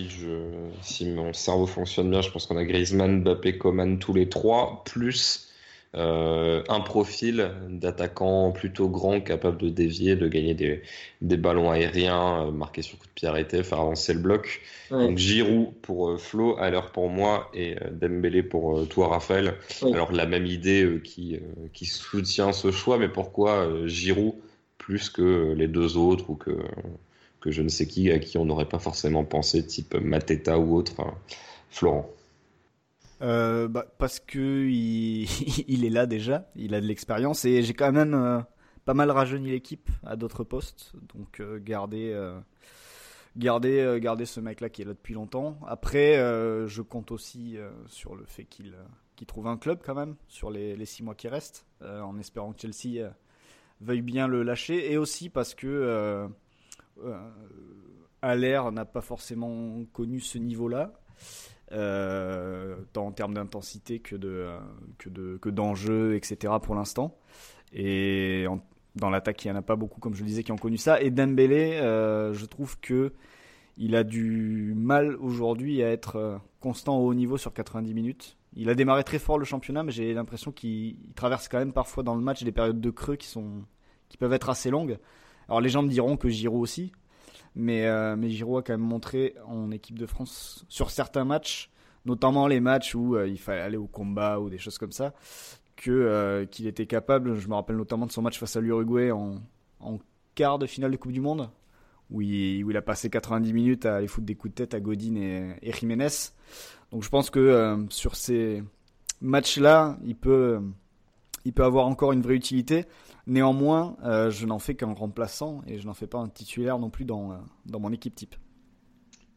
si mon cerveau fonctionne bien, je pense qu'on a Griezmann, Mbappé, Coman tous les trois, plus un profil d'attaquant plutôt grand, capable de dévier, de gagner des ballons aériens, marquer sur coup de pied arrêté, faire avancer le bloc. Ouais. Donc Giroud pour Flo, à l'heure pour moi, et Dembélé pour toi, Raphaël. Oui. Alors la même idée qui soutient ce choix, mais pourquoi Giroud plus que les deux autres ou que je ne sais qui, à qui on n'aurait pas forcément pensé, type Mateta ou autre, Florent? Parce que il est là déjà, il a de l'expérience et j'ai quand même pas mal rajeuni l'équipe à d'autres postes, donc garder ce mec-là qui est là depuis longtemps. Après, je compte aussi sur le fait qu'il trouve un club quand même sur les 6 mois qui restent, en espérant que Chelsea veuille bien le lâcher, et aussi parce que Haller n'a pas forcément connu ce niveau-là. Tant en termes d'intensité que d'enjeu, etc. pour l'instant. Et dans l'attaque, il n'y en a pas beaucoup, comme je le disais, qui ont connu ça. Et Dembélé, je trouve qu'il a du mal aujourd'hui à être constant au haut niveau sur 90 minutes. Il a démarré très fort le championnat, mais j'ai l'impression qu'il traverse quand même parfois dans le match des périodes de creux qui peuvent être assez longues. Alors les gens me diront que Giroud aussi, mais Giroud a quand même montré en équipe de France sur certains matchs, notamment les matchs où il fallait aller au combat ou des choses comme ça, qu'il était capable. Je me rappelle notamment de son match face à l'Uruguay en quart de finale de Coupe du Monde, où il a passé 90 minutes à aller foutre des coups de tête à Godin et Jiménez. Donc je pense que sur ces matchs-là, il peut avoir encore une vraie utilité. Néanmoins, je n'en fais qu'un remplaçant et je n'en fais pas un titulaire non plus dans mon équipe type.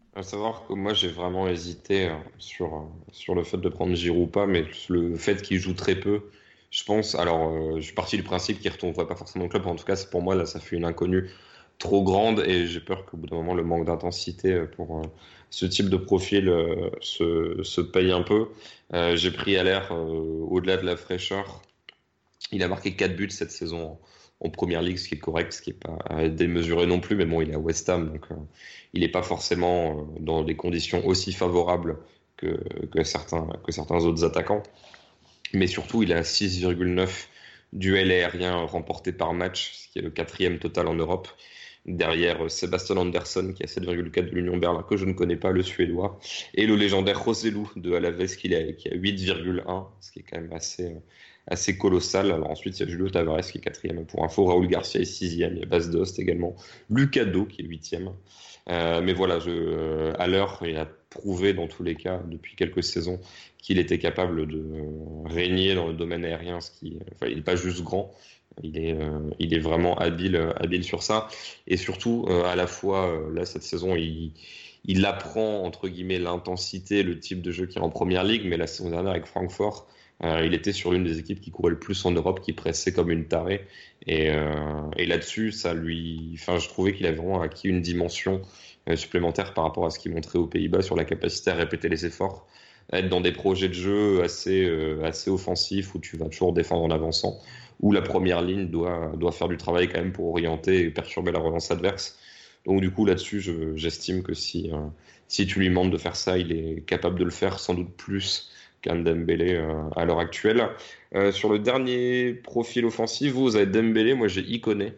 À savoir que moi j'ai vraiment hésité sur le fait de prendre Giroud ou pas, mais le fait qu'il joue très peu, je pense. Alors, je suis parti du principe qu'il ne retrouverait pas forcément le club. En tout cas, c'est pour moi là, ça fait une inconnue trop grande et j'ai peur qu'au bout d'un moment le manque d'intensité pour ce type de profil se paye un peu. J'ai pris à l'air au-delà de la fraîcheur. Il a marqué 4 buts cette saison en Première Ligue, ce qui est correct, ce qui n'est pas démesuré non plus, mais bon, il est à West Ham, donc il n'est pas forcément dans des conditions aussi favorables que, que certains autres attaquants. Mais surtout, il a 6,9 duels aériens remportés par match, ce qui est le quatrième total en Europe. Derrière Sébastien Andersson, qui a 7,4 de l'Union Berlin, que je ne connais pas, le Suédois. Et le légendaire Joselu de Alaves, qui a 8,1, ce qui est quand même assez colossal. Alors ensuite, il y a Julio Tavares qui est quatrième pour info, Raúl Garcia est sixième, il y a Bas Dost également, Lucado qui est huitième. Mais voilà, à l'heure, il a prouvé dans tous les cas depuis quelques saisons qu'il était capable de régner dans le domaine aérien, il n'est pas juste grand, il est vraiment habile sur ça. Et surtout, à la fois, là, cette saison, il apprend, entre guillemets, l'intensité, le type de jeu qu'il y a en Première Ligue, mais la saison dernière avec Francfort, il était sur l'une des équipes qui courait le plus en Europe, qui pressait comme une tarée. Et là-dessus, je trouvais qu'il avait vraiment acquis une dimension supplémentaire par rapport à ce qu'il montrait aux Pays-Bas sur la capacité à répéter les efforts, à être dans des projets de jeu assez offensifs où tu vas toujours défendre en avançant, où la première ligne doit faire du travail quand même pour orienter et perturber la relance adverse. Donc du coup, là-dessus, j'estime que si tu lui demandes de faire ça, il est capable de le faire sans doute plus qu'un Dembélé à l'heure actuelle. Sur le dernier profil offensif, vous avez Dembélé, moi j'ai Ikoné,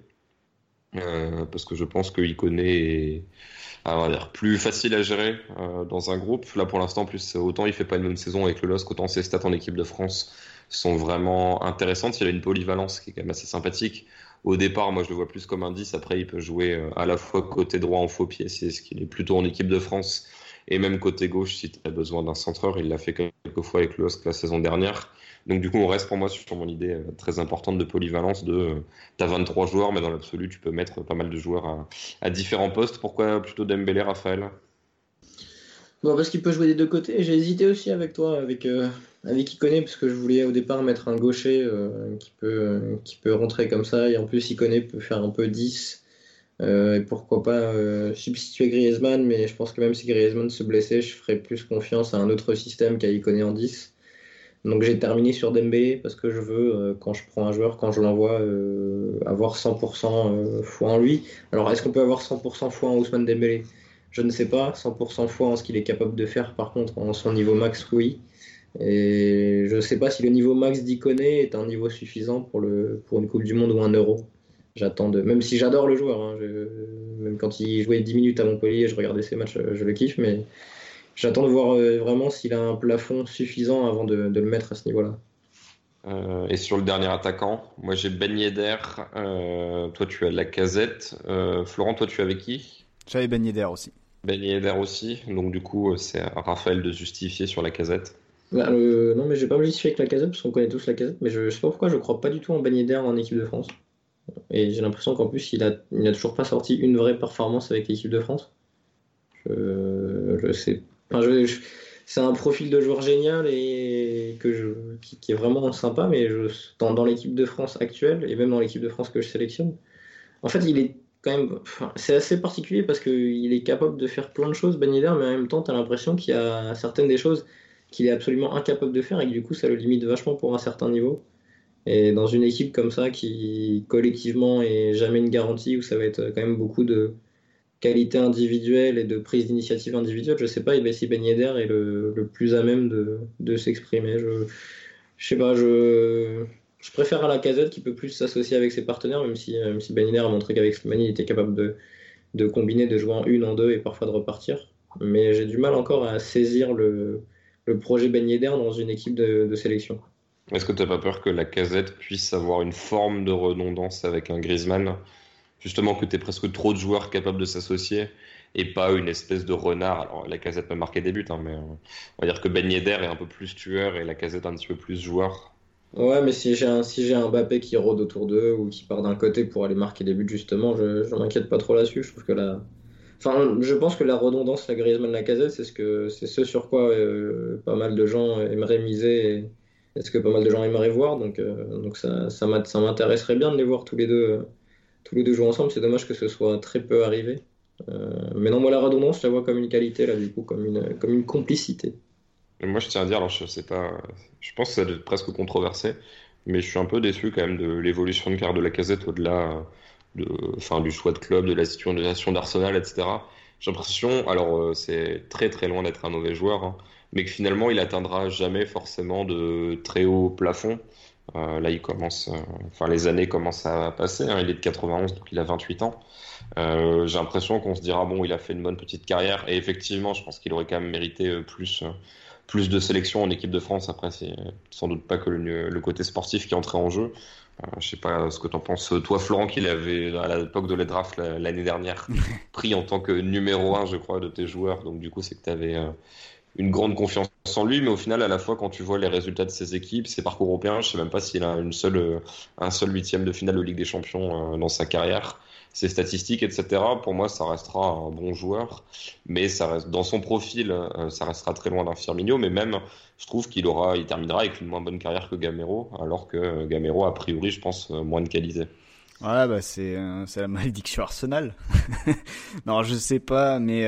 parce que je pense que Ikoné est on va dire, plus facile à gérer dans un groupe. Là pour l'instant, plus autant il fait pas une bonne saison avec le LOSC, autant ses stats en équipe de France sont vraiment intéressantes. Il a une polyvalence qui est quand même assez sympathique. Au départ, moi je le vois plus comme un 10, après il peut jouer à la fois côté droit en faux pied, c'est ce qu'il est plutôt en équipe de France, et même côté gauche si tu as besoin d'un centreur, il l'a fait quelques fois avec le LOSC la saison dernière. Donc du coup on reste pour moi sur mon idée très importante de polyvalence t'as 23 joueurs, mais dans l'absolu tu peux mettre pas mal de joueurs à différents postes. Pourquoi plutôt Dembélé, Raphaël? Bon, parce qu'il peut jouer des deux côtés. J'ai hésité aussi avec toi, avec Ikoné, parce que je voulais au départ mettre un gaucher qui peut rentrer comme ça. Et en plus, Ikoné peut faire un peu 10. Et pourquoi pas substituer Griezmann, mais je pense que même si Griezmann se blessait, je ferais plus confiance à un autre système qu'à Ikoné en 10. Donc j'ai terminé sur Dembélé parce que je veux, quand je prends un joueur, quand je l'envoie, avoir 100% foi en lui. Alors est-ce qu'on peut avoir 100% foi en Ousmane Dembélé? Je ne sais pas. 100% foi en ce qu'il est capable de faire, par contre, en son niveau max, oui. Et je ne sais pas si le niveau max d'Ikoné est un niveau suffisant pour une Coupe du Monde ou un Euro. Même si j'adore le joueur, hein, même quand il jouait 10 minutes à Montpellier, je regardais ses matchs, je le kiffe, mais j'attends de voir vraiment s'il a un plafond suffisant avant de le mettre à ce niveau-là. Et sur le dernier attaquant, moi j'ai Ben Yedder, toi tu as Lacazette, Florent, toi tu avais qui? J'avais Ben Yedder aussi. Ben Yedder aussi, donc du coup c'est à Raphaël de justifier sur Lacazette. Non, mais je vais pas me justifier avec Lacazette parce qu'on connaît tous Lacazette, mais je sais pas pourquoi je crois pas du tout en Ben Yedder en équipe de France. Et j'ai l'impression qu'en plus il a toujours pas sorti une vraie performance avec l'équipe de France. Je sais. Enfin, c'est un profil de joueur génial et qui est vraiment sympa, mais dans l'équipe de France actuelle et même dans l'équipe de France que je sélectionne, en fait, il est quand même. Enfin, c'est assez particulier parce qu'il est capable de faire plein de choses, Ben Yedder, mais en même temps, tu as l'impression qu'il y a certaines des choses qu'il est absolument incapable de faire et que du coup, ça le limite vachement pour un certain niveau. Et dans une équipe comme ça, qui collectivement est jamais une garantie, où ça va être quand même beaucoup de qualité individuelle et de prise d'initiative individuelle, je sais pas si Ben Yedder est le plus à même de s'exprimer. Je sais pas, je préfère à Lacazette qui peut plus s'associer avec ses partenaires, même si Ben Yedder a montré qu'avec Slimani il était capable de combiner, de jouer en une, en deux et parfois de repartir. Mais j'ai du mal encore à saisir le projet Ben Yedder dans une équipe de sélection. Est-ce que tu n'as pas peur que Lacazette puisse avoir une forme de redondance avec un Griezmann? Justement, que tu aies presque trop de joueurs capables de s'associer et pas une espèce de renard. Alors, Lacazette peut marquer des buts, hein, mais on va dire que Ben Yedder est un peu plus tueur et Lacazette un petit peu plus joueur. Ouais, mais si j'ai un Mbappé qui rôde autour d'eux ou qui part d'un côté pour aller marquer des buts, justement, je m'inquiète pas trop là-dessus. Je trouve que là. Enfin, je pense que la redondance, la Griezmann-Lacazette, c'est ce sur quoi pas mal de gens aimeraient miser et ce que pas mal de gens aimeraient voir. Donc ça m'intéresserait bien de les voir tous les deux jouer ensemble. C'est dommage que ce soit très peu arrivé. Mais non, moi, la redondance, je la vois comme une qualité, là, du coup, comme une complicité. Et moi, je tiens à dire, alors je sais pas, je pense que ça doit être presque controversé, mais je suis un peu déçu quand même de l'évolution de carrière de Lacazette au-delà enfin, du choix de club, de la situation d'Arsenal, etc. J'ai l'impression, alors c'est très très loin d'être un mauvais joueur, hein, mais que finalement il atteindra jamais forcément de très haut plafond. Là, enfin les années commencent à passer, hein, il est de 91, donc il a 28 ans. J'ai l'impression qu'on se dira, bon, il a fait une bonne petite carrière, et effectivement, je pense qu'il aurait quand même mérité plus de sélection en équipe de France. Après, c'est sans doute pas que le côté sportif qui est entré en jeu. Je sais pas ce que t'en penses. Toi, Florent, qu'il avait, à l'époque de la draft l'année dernière, pris en tant que numéro 1, je crois, de tes joueurs. Donc, du coup, c'est que tu avais une grande confiance en lui. Mais au final, à la fois, quand tu vois les résultats de ses équipes, ses parcours européens, je sais même pas s'il a un seul huitième de finale de Ligue des Champions dans sa carrière. Ses statistiques, etc. Pour moi, ça restera un bon joueur, mais ça reste dans son profil, ça restera très loin d'un Firmino. Mais même, je trouve il terminera avec une moins bonne carrière que Gamero, alors que Gamero, a priori, je pense, moins de qualité. Ouais, bah c'est la malédiction Arsenal. Non, je sais pas, mais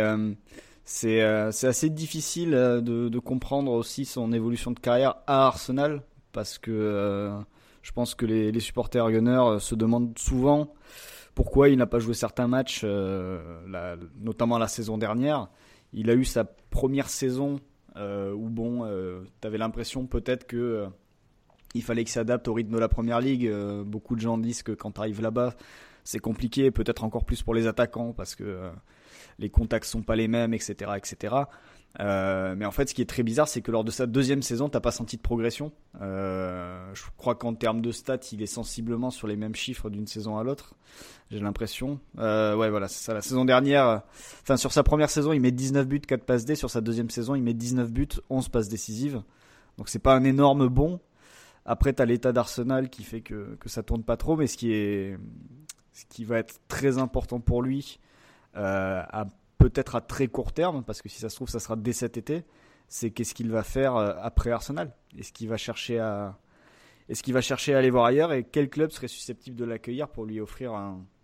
c'est assez difficile de comprendre aussi son évolution de carrière à Arsenal, parce que je pense que les supporters Gunners se demandent souvent pourquoi il n'a pas joué certains matchs, notamment la saison dernière. Il a eu sa première saison où t'avais l'impression peut-être que il fallait qu'il s'adapte au rythme de la première ligue. Beaucoup de gens disent que quand tu arrives là-bas, c'est compliqué, peut-être encore plus pour les attaquants parce que les contacts sont pas les mêmes, etc., etc. Mais en fait, ce qui est très bizarre, c'est que lors de sa deuxième saison, t'as pas senti de progression. Je crois qu'en termes de stats, il est sensiblement sur les mêmes chiffres d'une saison à l'autre. J'ai l'impression. Ouais, voilà, c'est ça. La saison dernière, enfin sur sa première saison, il met 19 buts, 4 passes D. Sur sa deuxième saison, il met 19 buts, 11 passes décisives. Donc c'est pas un énorme bond. Après, t'as l'état d'Arsenal qui fait que ça tourne pas trop, mais ce qui va être très important pour lui, peut-être à très court terme, parce que si ça se trouve, ça sera dès cet été, c'est qu'est-ce qu'il va faire après Arsenal. Est-ce qu'il va chercher à aller voir ailleurs, et quel club serait susceptible de l'accueillir pour lui offrir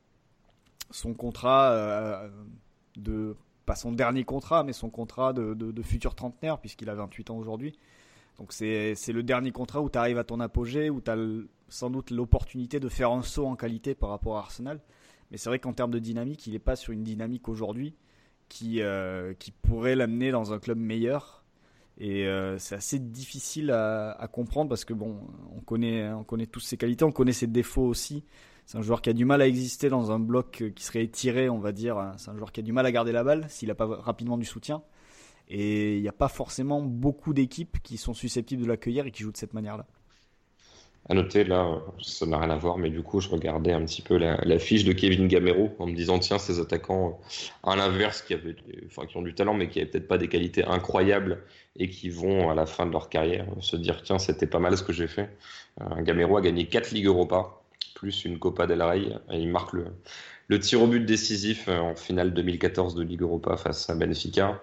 son contrat pas son dernier contrat, mais son contrat de futur trentenaire, puisqu'il a 28 ans aujourd'hui. Donc c'est le dernier contrat où tu arrives à ton apogée, où tu as sans doute l'opportunité de faire un saut en qualité par rapport à Arsenal. Mais c'est vrai qu'en termes de dynamique, il n'est pas sur une dynamique aujourd'hui qui pourrait l'amener dans un club meilleur. Et c'est assez difficile à comprendre parce que bon, on connaît tous ses qualités, on connaît ses défauts aussi. C'est un joueur qui a du mal à exister dans un bloc qui serait étiré, on va dire. C'est un joueur qui a du mal à garder la balle s'il n'a pas rapidement du soutien. Et il n'y a pas forcément beaucoup d'équipes qui sont susceptibles de l'accueillir et qui jouent de cette manière-là. À noter, là, ça n'a rien à voir, mais du coup, je regardais un petit peu la fiche de Kevin Gamero en me disant, tiens, ces attaquants, à l'inverse, qui ont du talent, mais qui n'avaient peut-être pas des qualités incroyables et qui vont, à la fin de leur carrière, se dire, tiens, c'était pas mal ce que j'ai fait. Gamero a gagné 4 Ligues Europa, plus une Copa del Rey, et il marque le tir au but décisif en finale 2014 de Ligue Europa face à Benfica.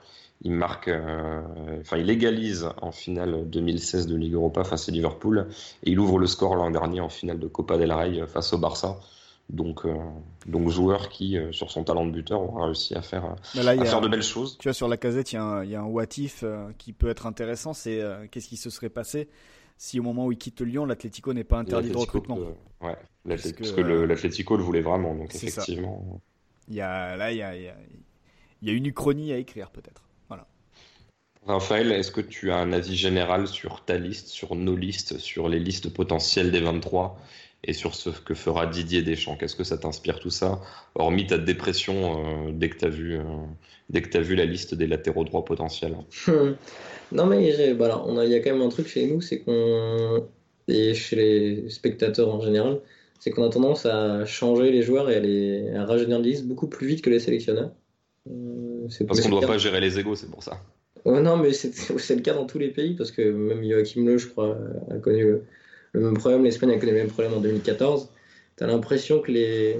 Il égalise en finale 2016 de Ligue Europa face à Liverpool, et il ouvre le score l'an dernier en finale de Copa del Rey face au Barça. Donc joueur qui, sur son talent de buteur, aura réussi à faire de belles choses. Tu vois, sur Lacazette, il y a un what if qui peut être intéressant, c'est qu'est-ce qui se serait passé si au moment où il quitte Lyon, l'Atlético n'est pas interdit de recrutement. Parce que l'Atlético le voulait vraiment, donc effectivement. Il y a une uchronie à écrire peut-être. Raphaël, est-ce que tu as un avis général sur ta liste, sur nos listes, sur les listes potentielles des 23 et sur ce que fera Didier Deschamps? Qu'est-ce que ça t'inspire tout ça, hormis ta dépression dès que tu as vu la liste des latéraux droits potentiels? Non, mais il y a quand même un truc chez nous, et chez les spectateurs en général, c'est qu'on a tendance à changer les joueurs et à rajeunir les listes beaucoup plus vite que les sélectionneurs. Parce qu'on ne doit pas gérer les égos, c'est pour ça. Non, mais c'est le cas dans tous les pays, parce que même Joachim Löw, je crois, a connu le même problème. L'Espagne a connu le même problème en 2014. Tu as l'impression que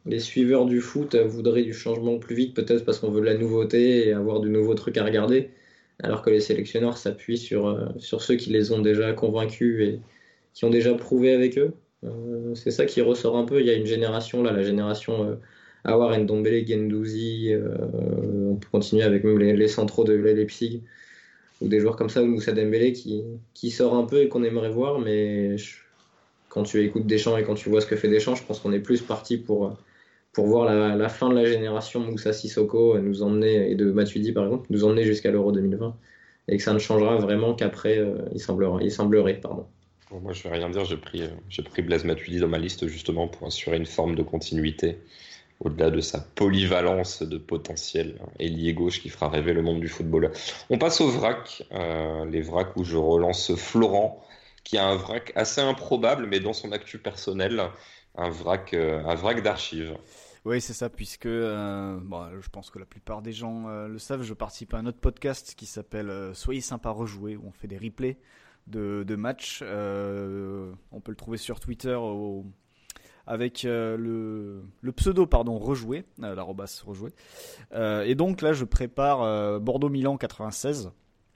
les suiveurs du foot voudraient du changement plus vite, peut-être parce qu'on veut de la nouveauté et avoir de nouveaux trucs à regarder, alors que les sélectionneurs s'appuient sur ceux qui les ont déjà convaincus et qui ont déjà prouvé avec eux. C'est ça qui ressort un peu. Il y a une génération, là, la génération Aouar, Ndombele, Guendouzi, on peut continuer avec même les centraux de Leipzig, ou des joueurs comme ça, ou Moussa Dembélé qui sort un peu et qu'on aimerait voir, mais quand tu écoutes Deschamps et quand tu vois ce que fait Deschamps, je pense qu'on est plus parti pour voir la fin de la génération Moussa Sissoko nous emmener, et de Matuidi par exemple, nous emmener jusqu'à l'Euro 2020, et que ça ne changera vraiment qu'après, il semblerait. Bon, moi, je vais rien dire, j'ai pris Blaise Matuidi dans ma liste justement pour assurer une forme de continuité, au-delà de sa polyvalence de potentiel ailier gauche qui fera rêver le monde du football. On passe aux vracs, les vracs où je relance Florent, qui a un vrac assez improbable, mais dans son actu personnel, un vrac d'archives. Oui, c'est ça, puisque je pense que la plupart des gens le savent, je participe à un autre podcast qui s'appelle Soyez sympa rejouer, où on fait des replays de matchs. On peut le trouver sur Twitter avec le pseudo rejouer, l'arobase rejouer. Et donc là, je prépare Bordeaux-Milan 96.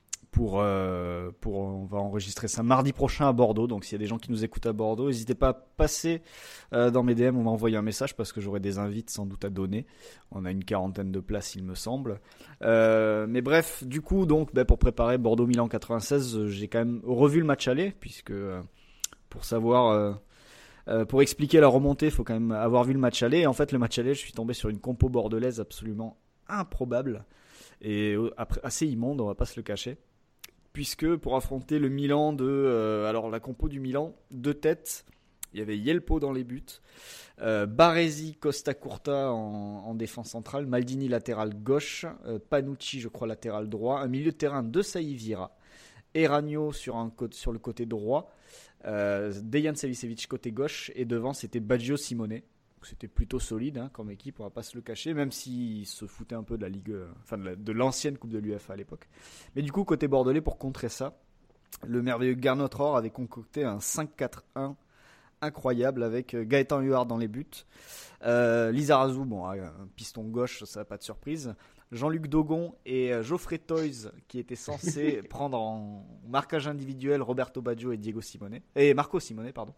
On va enregistrer ça mardi prochain à Bordeaux. Donc s'il y a des gens qui nous écoutent à Bordeaux, n'hésitez pas à passer dans mes DM ou m'envoyer un message parce que j'aurai des invites sans doute à donner. On a une 40aine de places, il me semble. Mais bref, du coup, donc pour préparer Bordeaux-Milan 96, j'ai quand même revu le match aller puisque pour savoir, pour expliquer la remontée, il faut quand même avoir vu le match aller. Et en fait, le match aller, je suis tombé sur une compo bordelaise absolument improbable et assez immonde, on va pas se le cacher. Puisque pour affronter le Milan la compo du Milan, de tête, il y avait Yelpo dans les buts, Baresi, Costa Curta en défense centrale, Maldini latéral gauche, Panucci je crois latéral droit, un milieu de terrain de Saï Vieira, Eranio sur le côté droit, Dejan Savicevic côté gauche et devant c'était Baggio Simone. C'était plutôt solide comme équipe, on va pas se le cacher, même s'ils se foutaient un peu de la Ligue, de l'ancienne Coupe de l'UEFA à l'époque. Mais du coup, côté bordelais, pour contrer ça, le merveilleux Gernot Rohr avait concocté un 5-4-1 incroyable avec Gaëtan Huard dans les buts, Lizarazu, un piston gauche, ça n'a pas de surprise, Jean-Luc Dogon et Geoffrey Toys qui étaient censés prendre en marquage individuel Roberto Baggio et Marco Simone, pardon.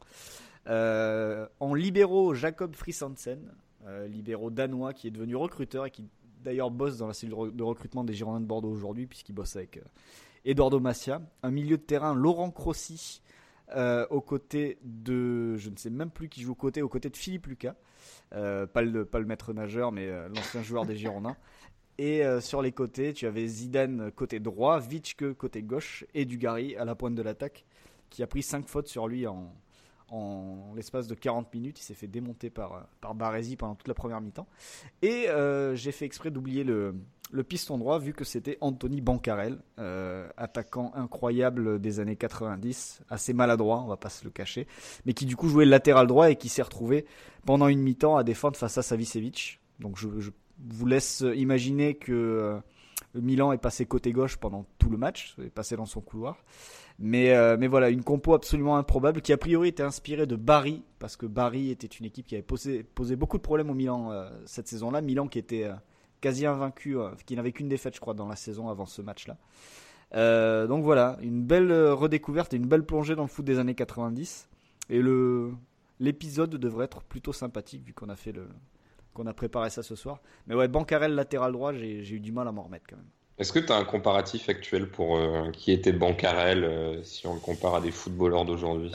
En libéraux, Jacob Friis-Hansen, libéraux danois qui est devenu recruteur et qui d'ailleurs bosse dans la cellule de recrutement des Girondins de Bordeaux aujourd'hui puisqu'il bosse avec Eduardo Massia. Un milieu de terrain, Laurent Crossi, aux côtés de, je ne sais même plus qui joue aux côtés de Philippe Lucas, pas le maître nageur mais l'ancien joueur des Girondins. Et sur les côtés, tu avais Zidane côté droit, Vitschke côté gauche et Dugarry à la pointe de l'attaque qui a pris 5 fautes sur lui en l'espace de 40 minutes. Il s'est fait démonter par Baresi pendant toute la première mi-temps. Et j'ai fait exprès d'oublier le piston droit vu que c'était Anthony Bancarel, attaquant incroyable des années 90, assez maladroit, on va pas se le cacher, mais qui du coup jouait latéral droit et qui s'est retrouvé pendant une mi-temps à défendre face à Savicevic. Donc je vous laisse imaginer que le Milan est passé côté gauche pendant tout le match, est passé dans son couloir. Mais voilà, une compo absolument improbable qui a priori était inspirée de Bari, parce que Bari était une équipe qui avait posé beaucoup de problèmes au Milan cette saison-là. Milan qui était quasi invaincu, qui n'avait qu'une défaite je crois dans la saison avant ce match-là. Donc voilà, une belle redécouverte et une belle plongée dans le foot des années 90. Et l'épisode devrait être plutôt sympathique vu qu'on a préparé ça ce soir. Mais ouais, Bancarel latéral droit, j'ai eu du mal à m'en remettre quand même. Est-ce que tu as un comparatif actuel pour qui était Bancarel si on le compare à des footballeurs d'aujourd'hui?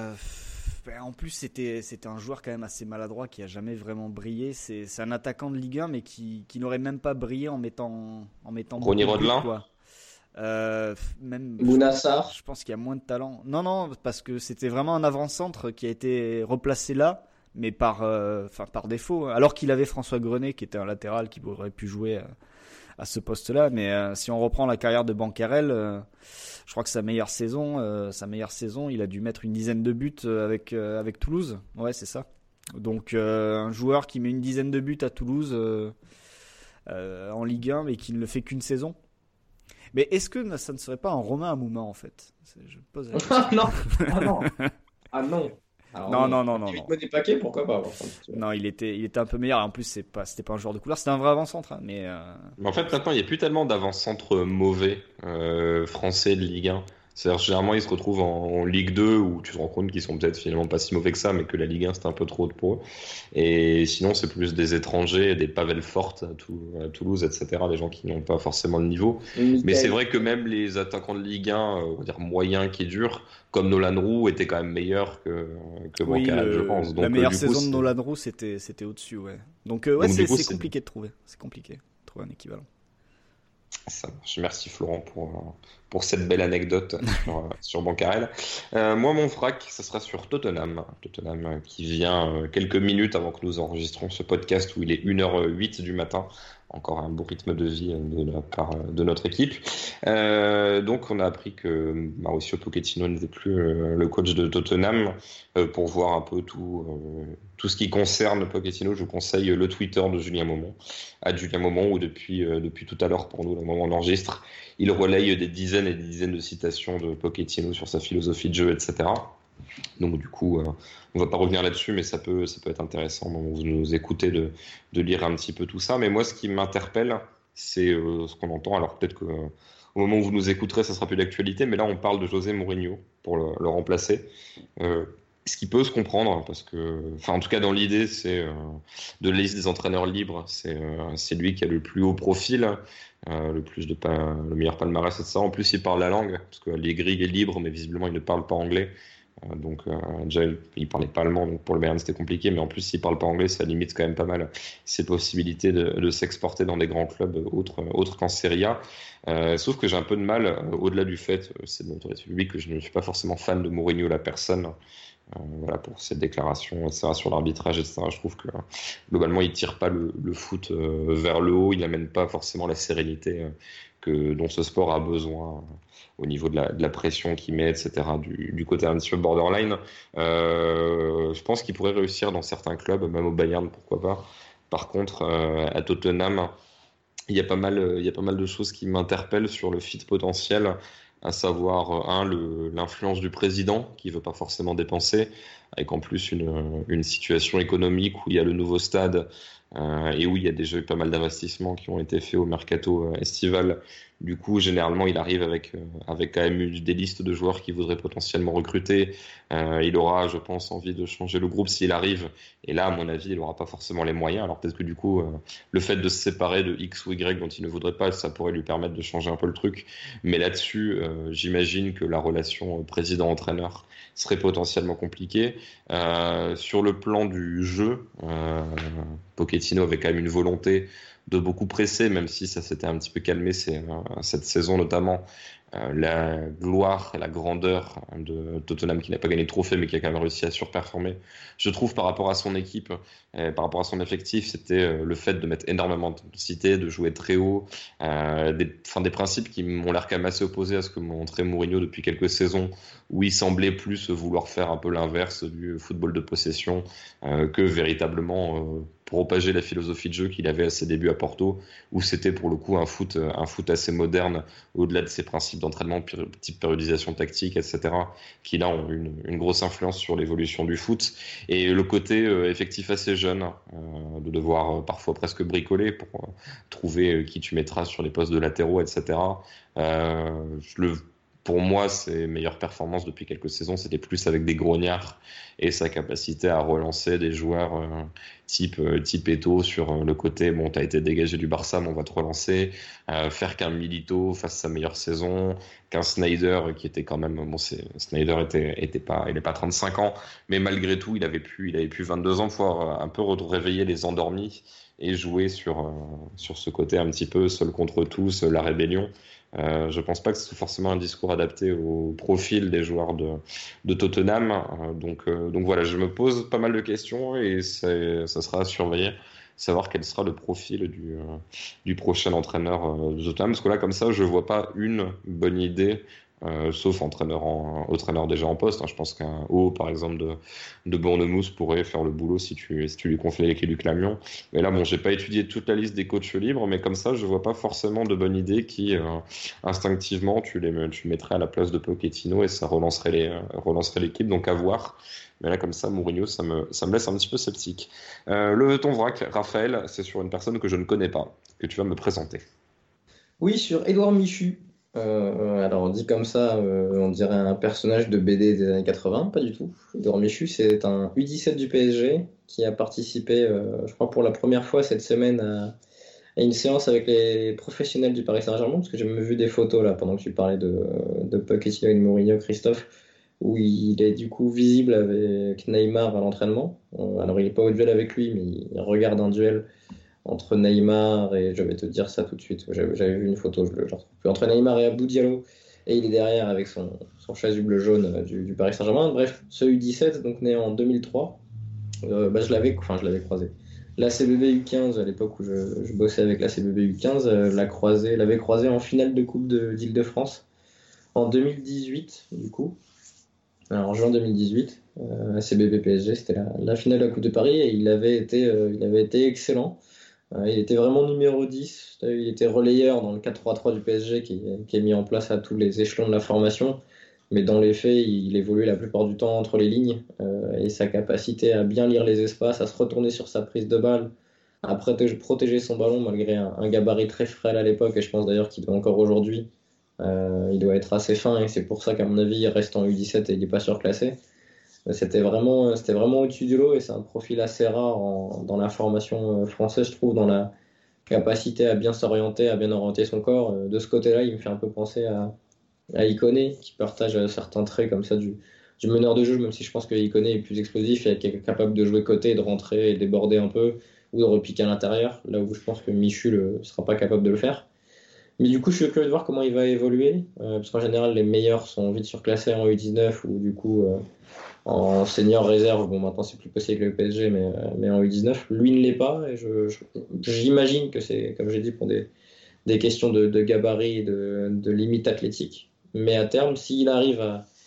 En plus, c'était un joueur quand même assez maladroit qui a jamais vraiment brillé. C'est un attaquant de Ligue 1 mais qui n'aurait même pas brillé en mettant Ronny Rodelin quoi. Même Bounassar. Je pense qu'il y a moins de talent. Non, parce que c'était vraiment un avant-centre qui a été replacé là, mais par défaut. Alors qu'il avait François Grenet qui était un latéral qui aurait pi jouer à ce poste-là. Mais si on reprend la carrière de Bancarel, je crois que sa meilleure saison, il a dû mettre une dizaine de buts avec Toulouse. Ouais, c'est ça. Donc un joueur qui met une dizaine de buts à Toulouse en Ligue 1, mais qui ne le fait qu'une saison. Mais est-ce que ça ne serait pas un Romain Amouma en fait? Je pose la question. Non. Ah non. Alors, Non. Des paquets, pourquoi pas? Non, il était un peu meilleur. En plus, c'était pas un joueur de couleur, c'était un vrai avant-centre. Hein, Mais en fait, maintenant, il n'y a plus tellement d'avant-centre mauvais français de Ligue 1. C'est-à-dire, généralement, ils se retrouvent en Ligue 2 où tu te rends compte qu'ils sont peut-être finalement pas si mauvais que ça, mais que la Ligue 1, c'était un peu trop haut pour eux. Et sinon, c'est plus des étrangers, des Pavel Forte à Toulouse, etc., des gens qui n'ont pas forcément le niveau. Mais c'est vrai que même les attaquants de Ligue 1, on va dire moyens qui durent, comme Nolan Roux, étaient quand même meilleurs que oui, Bancarel, je pense. Donc, la meilleure du coup, saison de Nolan Roux, c'était au-dessus, ouais. Donc, ouais, Donc, du coup, c'est compliqué de trouver. C'est compliqué de trouver un équivalent. Ça marche. Merci Florent pour cette belle anecdote sur Bancarel. Moi, mon frac, ça sera sur Tottenham. Tottenham qui vient quelques minutes avant que nous enregistrons ce podcast où il est 1h08 du matin. Encore un beau rythme de vie de la part de notre équipe. Donc, on a appris que Mauricio Pochettino n'était plus le coach de Tottenham. Pour voir un peu tout ce qui concerne Pochettino, je vous conseille le Twitter de Julien Maumont, @Julien Maumont, où depuis tout à l'heure, pour nous, le moment on enregistre, il relaye des dizaines et des dizaines de citations de Pochettino sur sa philosophie de jeu, etc. Donc du coup, on va pas revenir là-dessus, mais ça peut être intéressant. Vous nous écoutez de lire un petit peu tout ça. Mais moi, ce qui m'interpelle, c'est ce qu'on entend. Alors peut-être que au moment où vous nous écouterez, ça sera plus d'actualité, mais là, on parle de José Mourinho pour le remplacer. Ce qui peut se comprendre, parce que, enfin, en tout cas, dans l'idée, c'est de la liste des entraîneurs libres, c'est lui qui a le plus haut profil, le meilleur palmarès, etc. En plus, il parle la langue, parce que Allegri est libre, mais visiblement, il ne parle pas anglais. Donc déjà il parlait pas allemand, donc pour le Bayern c'était compliqué, mais en plus s'il parle pas anglais, ça limite quand même pas mal ses possibilités de s'exporter dans des grands clubs autres qu'en Serie A. Sauf que j'ai un peu de mal, au-delà du fait, c'est de notoriété publique, que je ne suis pas forcément fan de Mourinho la personne. Voilà, pour cette déclaration, etc., sur l'arbitrage, etc. Je trouve que globalement il tire pas le foot vers le haut, il n'amène pas forcément la sérénité dont ce sport a besoin au niveau de la pression qu'il met, etc., du côté un petit peu borderline. Je pense qu'il pourrait réussir dans certains clubs, même au Bayern, pourquoi pas. Par contre, à Tottenham, il y a pas mal de choses qui m'interpellent sur le fit potentiel, à savoir, l'influence du président, qui veut pas forcément dépenser, avec en plus une situation économique où il y a le nouveau stade, et où il y a déjà eu pas mal d'investissements qui ont été faits au mercato estival. Du coup, généralement, il arrive avec quand même des listes de joueurs qu'il voudrait potentiellement recruter. Il aura, je pense, envie de changer le groupe s'il arrive. Et là, à mon avis, il n'aura pas forcément les moyens. Alors peut-être que du coup, le fait de se séparer de X ou Y dont il ne voudrait pas, ça pourrait lui permettre de changer un peu le truc. Mais là-dessus, j'imagine que la relation président-entraîneur serait potentiellement compliquée. Sur le plan du jeu, Pochettino avait quand même une volonté de beaucoup presser, même si ça s'était un petit peu calmé cette saison notamment. La gloire et la grandeur de Tottenham, qui n'a pas gagné de trophée mais qui a quand même réussi à surperformer, je trouve, par rapport à son équipe, par rapport à son effectif, c'était le fait de mettre énormément d'intensité, de jouer très haut, des principes qui m'ont l'air quand même assez opposés à ce que montrait Mourinho depuis quelques saisons, où il semblait plus vouloir faire un peu l'inverse du football de possession que véritablement propager la philosophie de jeu qu'il avait à ses débuts à Porto, où c'était pour le coup un foot assez moderne, au-delà de ses principes d'entraînement, type périodisation tactique, etc., qui là ont une grosse influence sur l'évolution du foot. Et le côté effectif assez jeune, de devoir parfois presque bricoler pour trouver qui tu mettras sur les postes de latéraux, etc. Pour moi, ses meilleures performances depuis quelques saisons, c'était plus avec des grognards et sa capacité à relancer des joueurs type Eto'o sur le côté, bon, t'as été dégagé du Barça, mais on va te relancer. Faire qu'un Milito fasse sa meilleure saison, qu'un Snyder qui était quand même, bon, Snyder il n'est pas 35 ans, mais malgré tout, il avait pu 22 ans pouvoir un peu réveiller les endormis et jouer sur ce côté un petit peu seul contre tous, la rébellion. Je pense pas que ce soit forcément un discours adapté au profil des joueurs de Tottenham. Donc voilà, je me pose pas mal de questions et ça sera à surveiller, savoir quel sera le profil du prochain entraîneur de Tottenham. Parce que là, comme ça, je vois pas une bonne idée sauf entraîneur déjà en poste. Je pense qu'un haut, par exemple, de Bournemouth pourrait faire le boulot si tu lui confiais les clés du camion. Mais là, bon, j'ai pas étudié toute la liste des coachs libres, mais comme ça, je vois pas forcément de bonne idée qui, instinctivement, tu mettrais à la place de Pochettino et ça relancerait l'équipe. Donc à voir. Mais là, comme ça, Mourinho, ça me laisse un petit peu sceptique. Le ton vrac, Raphaël, c'est sur une personne que je ne connais pas, que tu vas me présenter. Oui, sur Édouard Michu. Alors, dit comme ça, on dirait un personnage de BD des années 80, pas du tout. Édouard Michu, c'est un U17 du PSG qui a participé, je crois, pour la première fois cette semaine à une séance avec les professionnels du Paris Saint-Germain, parce que j'ai même vu des photos là pendant que tu parlais de Pochettino et de Mourinho, Christophe, où il est du coup visible avec Neymar à l'entraînement. Alors, il n'est pas au duel avec lui, mais il regarde un duel entre Neymar et je vais te dire ça tout de suite. J'avais vu une photo, je le retrouve plus. Entre Neymar et Abdou Diallo, et il est derrière avec son chasuble jaune du Paris Saint-Germain. Bref, ce U17, donc né en 2003, je l'avais croisé. La CBB U15, à l'époque où je bossais avec la CBB U15, l'avait croisé en finale de Coupe d'Île-de-France en 2018, du coup. Alors, en juin 2018, la CBB PSG, c'était la finale de la Coupe de Paris et il avait été excellent. Il était vraiment numéro 10, il était relayeur dans le 4-3-3 du PSG qui est mis en place à tous les échelons de la formation, mais dans les faits, il évoluait la plupart du temps entre les lignes et sa capacité à bien lire les espaces, à se retourner sur sa prise de balle, à protéger son ballon malgré un gabarit très frêle à l'époque, et je pense d'ailleurs qu'il doit encore aujourd'hui, il doit être assez fin et c'est pour ça qu'à mon avis, il reste en U17 et il n'est pas surclassé. C'était vraiment au-dessus du lot et c'est un profil assez rare dans la formation française, je trouve, dans la capacité à bien s'orienter, à bien orienter son corps. De ce côté-là, il me fait un peu penser à Ikoné, qui partage certains traits comme ça du meneur de jeu, même si je pense que Ikoné est plus explosif et est capable de jouer côté, de rentrer et déborder un peu, ou de repiquer à l'intérieur, là où je pense que Michu ne sera pas capable de le faire. Mais du coup, je suis curieux de voir comment il va évoluer, parce qu'en général, les meilleurs sont vite surclassés en U19 ou du coup en senior réserve. Bon, maintenant, c'est plus possible avec le PSG, mais en U19, lui ne l'est pas. Et j'imagine que c'est, comme j'ai dit, pour des questions de gabarit et de limite athlétique. Mais à terme, s'il arrive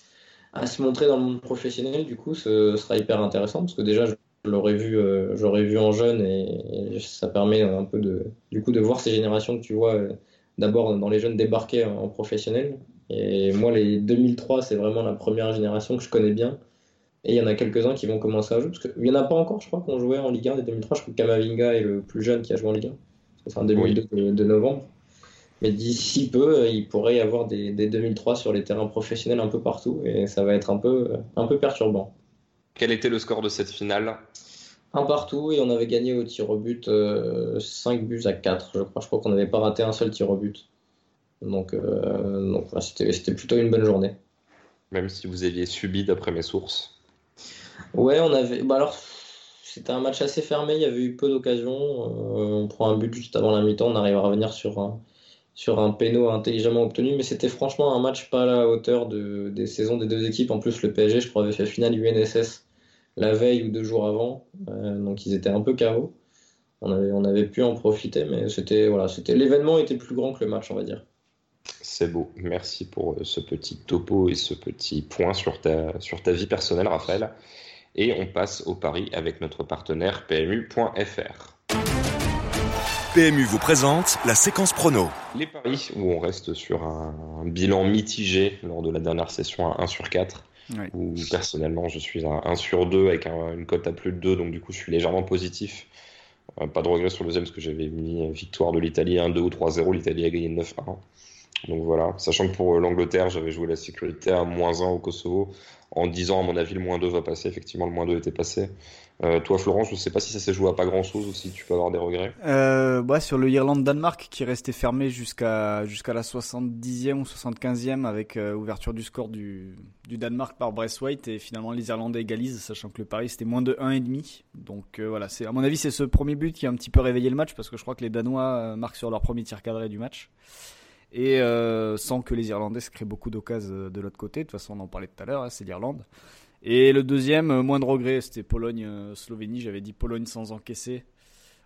à se montrer dans le monde professionnel, du coup, ce sera hyper intéressant, parce que déjà, j'aurais vu en jeune et ça permet un peu du coup, de voir ces générations que tu vois. D'abord dans les jeunes débarqués en professionnel. Et moi, les 2003, c'est vraiment la première génération que je connais bien. Et il y en a quelques-uns qui vont commencer à jouer. Parce qu'il n'y en a pas encore, je crois, qu'on jouait en Ligue 1 des 2003. Je crois que Kamavinga est le plus jeune qui a joué en Ligue 1. C'est en 2002 de novembre. Mais d'ici peu, il pourrait y avoir des 2003 sur les terrains professionnels un peu partout. Et ça va être un peu perturbant. Quel était le score de cette finale ? Un partout et on avait gagné au tir au but 5 buts à 4, je crois. Je crois qu'on n'avait pas raté un seul tir au but. Donc voilà, c'était plutôt une bonne journée. Même si vous aviez subi, d'après mes sources. Ouais, on avait. Bah alors, c'était un match assez fermé, il y avait eu peu d'occasions. On prend un but juste avant la mi-temps, on arrive à revenir sur un péno intelligemment obtenu, mais c'était franchement un match pas à la hauteur des saisons des deux équipes. En plus, le PSG, je crois, avait fait finale UNSS la veille ou 2 jours avant, donc ils étaient un peu KO. On avait pu en profiter, mais l'événement était plus grand que le match, on va dire. C'est beau, merci pour ce petit topo et ce petit point sur ta vie personnelle, Raphaël. Et on passe au pari avec notre partenaire PMU.fr. PMU vous présente la séquence prono. Les paris où on reste sur un bilan mitigé lors de la dernière session à 1 sur 4. Oui. Où personnellement je suis à 1 sur 2 avec une cote à plus de 2, donc du coup je suis légèrement positif. Pas de regret sur le deuxième parce que j'avais mis victoire de l'Italie 1-2 ou 3-0, l'Italie a gagné 9-1. Donc voilà, sachant que pour l'Angleterre j'avais joué la sécurité à -1 au Kosovo en disant à mon avis le -2 va passer. Effectivement le -2 était passé. Toi Florent, je sais pas si ça s'est joué à pas grand chose ou si tu peux avoir des regrets. Sur le Irlande-Danemark qui restait fermé jusqu'à la 70e ou 75e avec ouverture du score du Danemark par Braithwaite, et finalement les Irlandais égalisent, sachant que le pari c'était moins de 1,5. Donc voilà, à mon avis c'est ce premier but qui a un petit peu réveillé le match, parce que je crois que les Danois marquent sur leur premier tir cadré du match. Et sans que les Irlandais se créent beaucoup d'occasions de l'autre côté. De toute façon on en parlait tout à l'heure, c'est l'Irlande. Et le deuxième, moins de regrets, c'était Pologne-Slovénie. J'avais dit Pologne sans encaisser.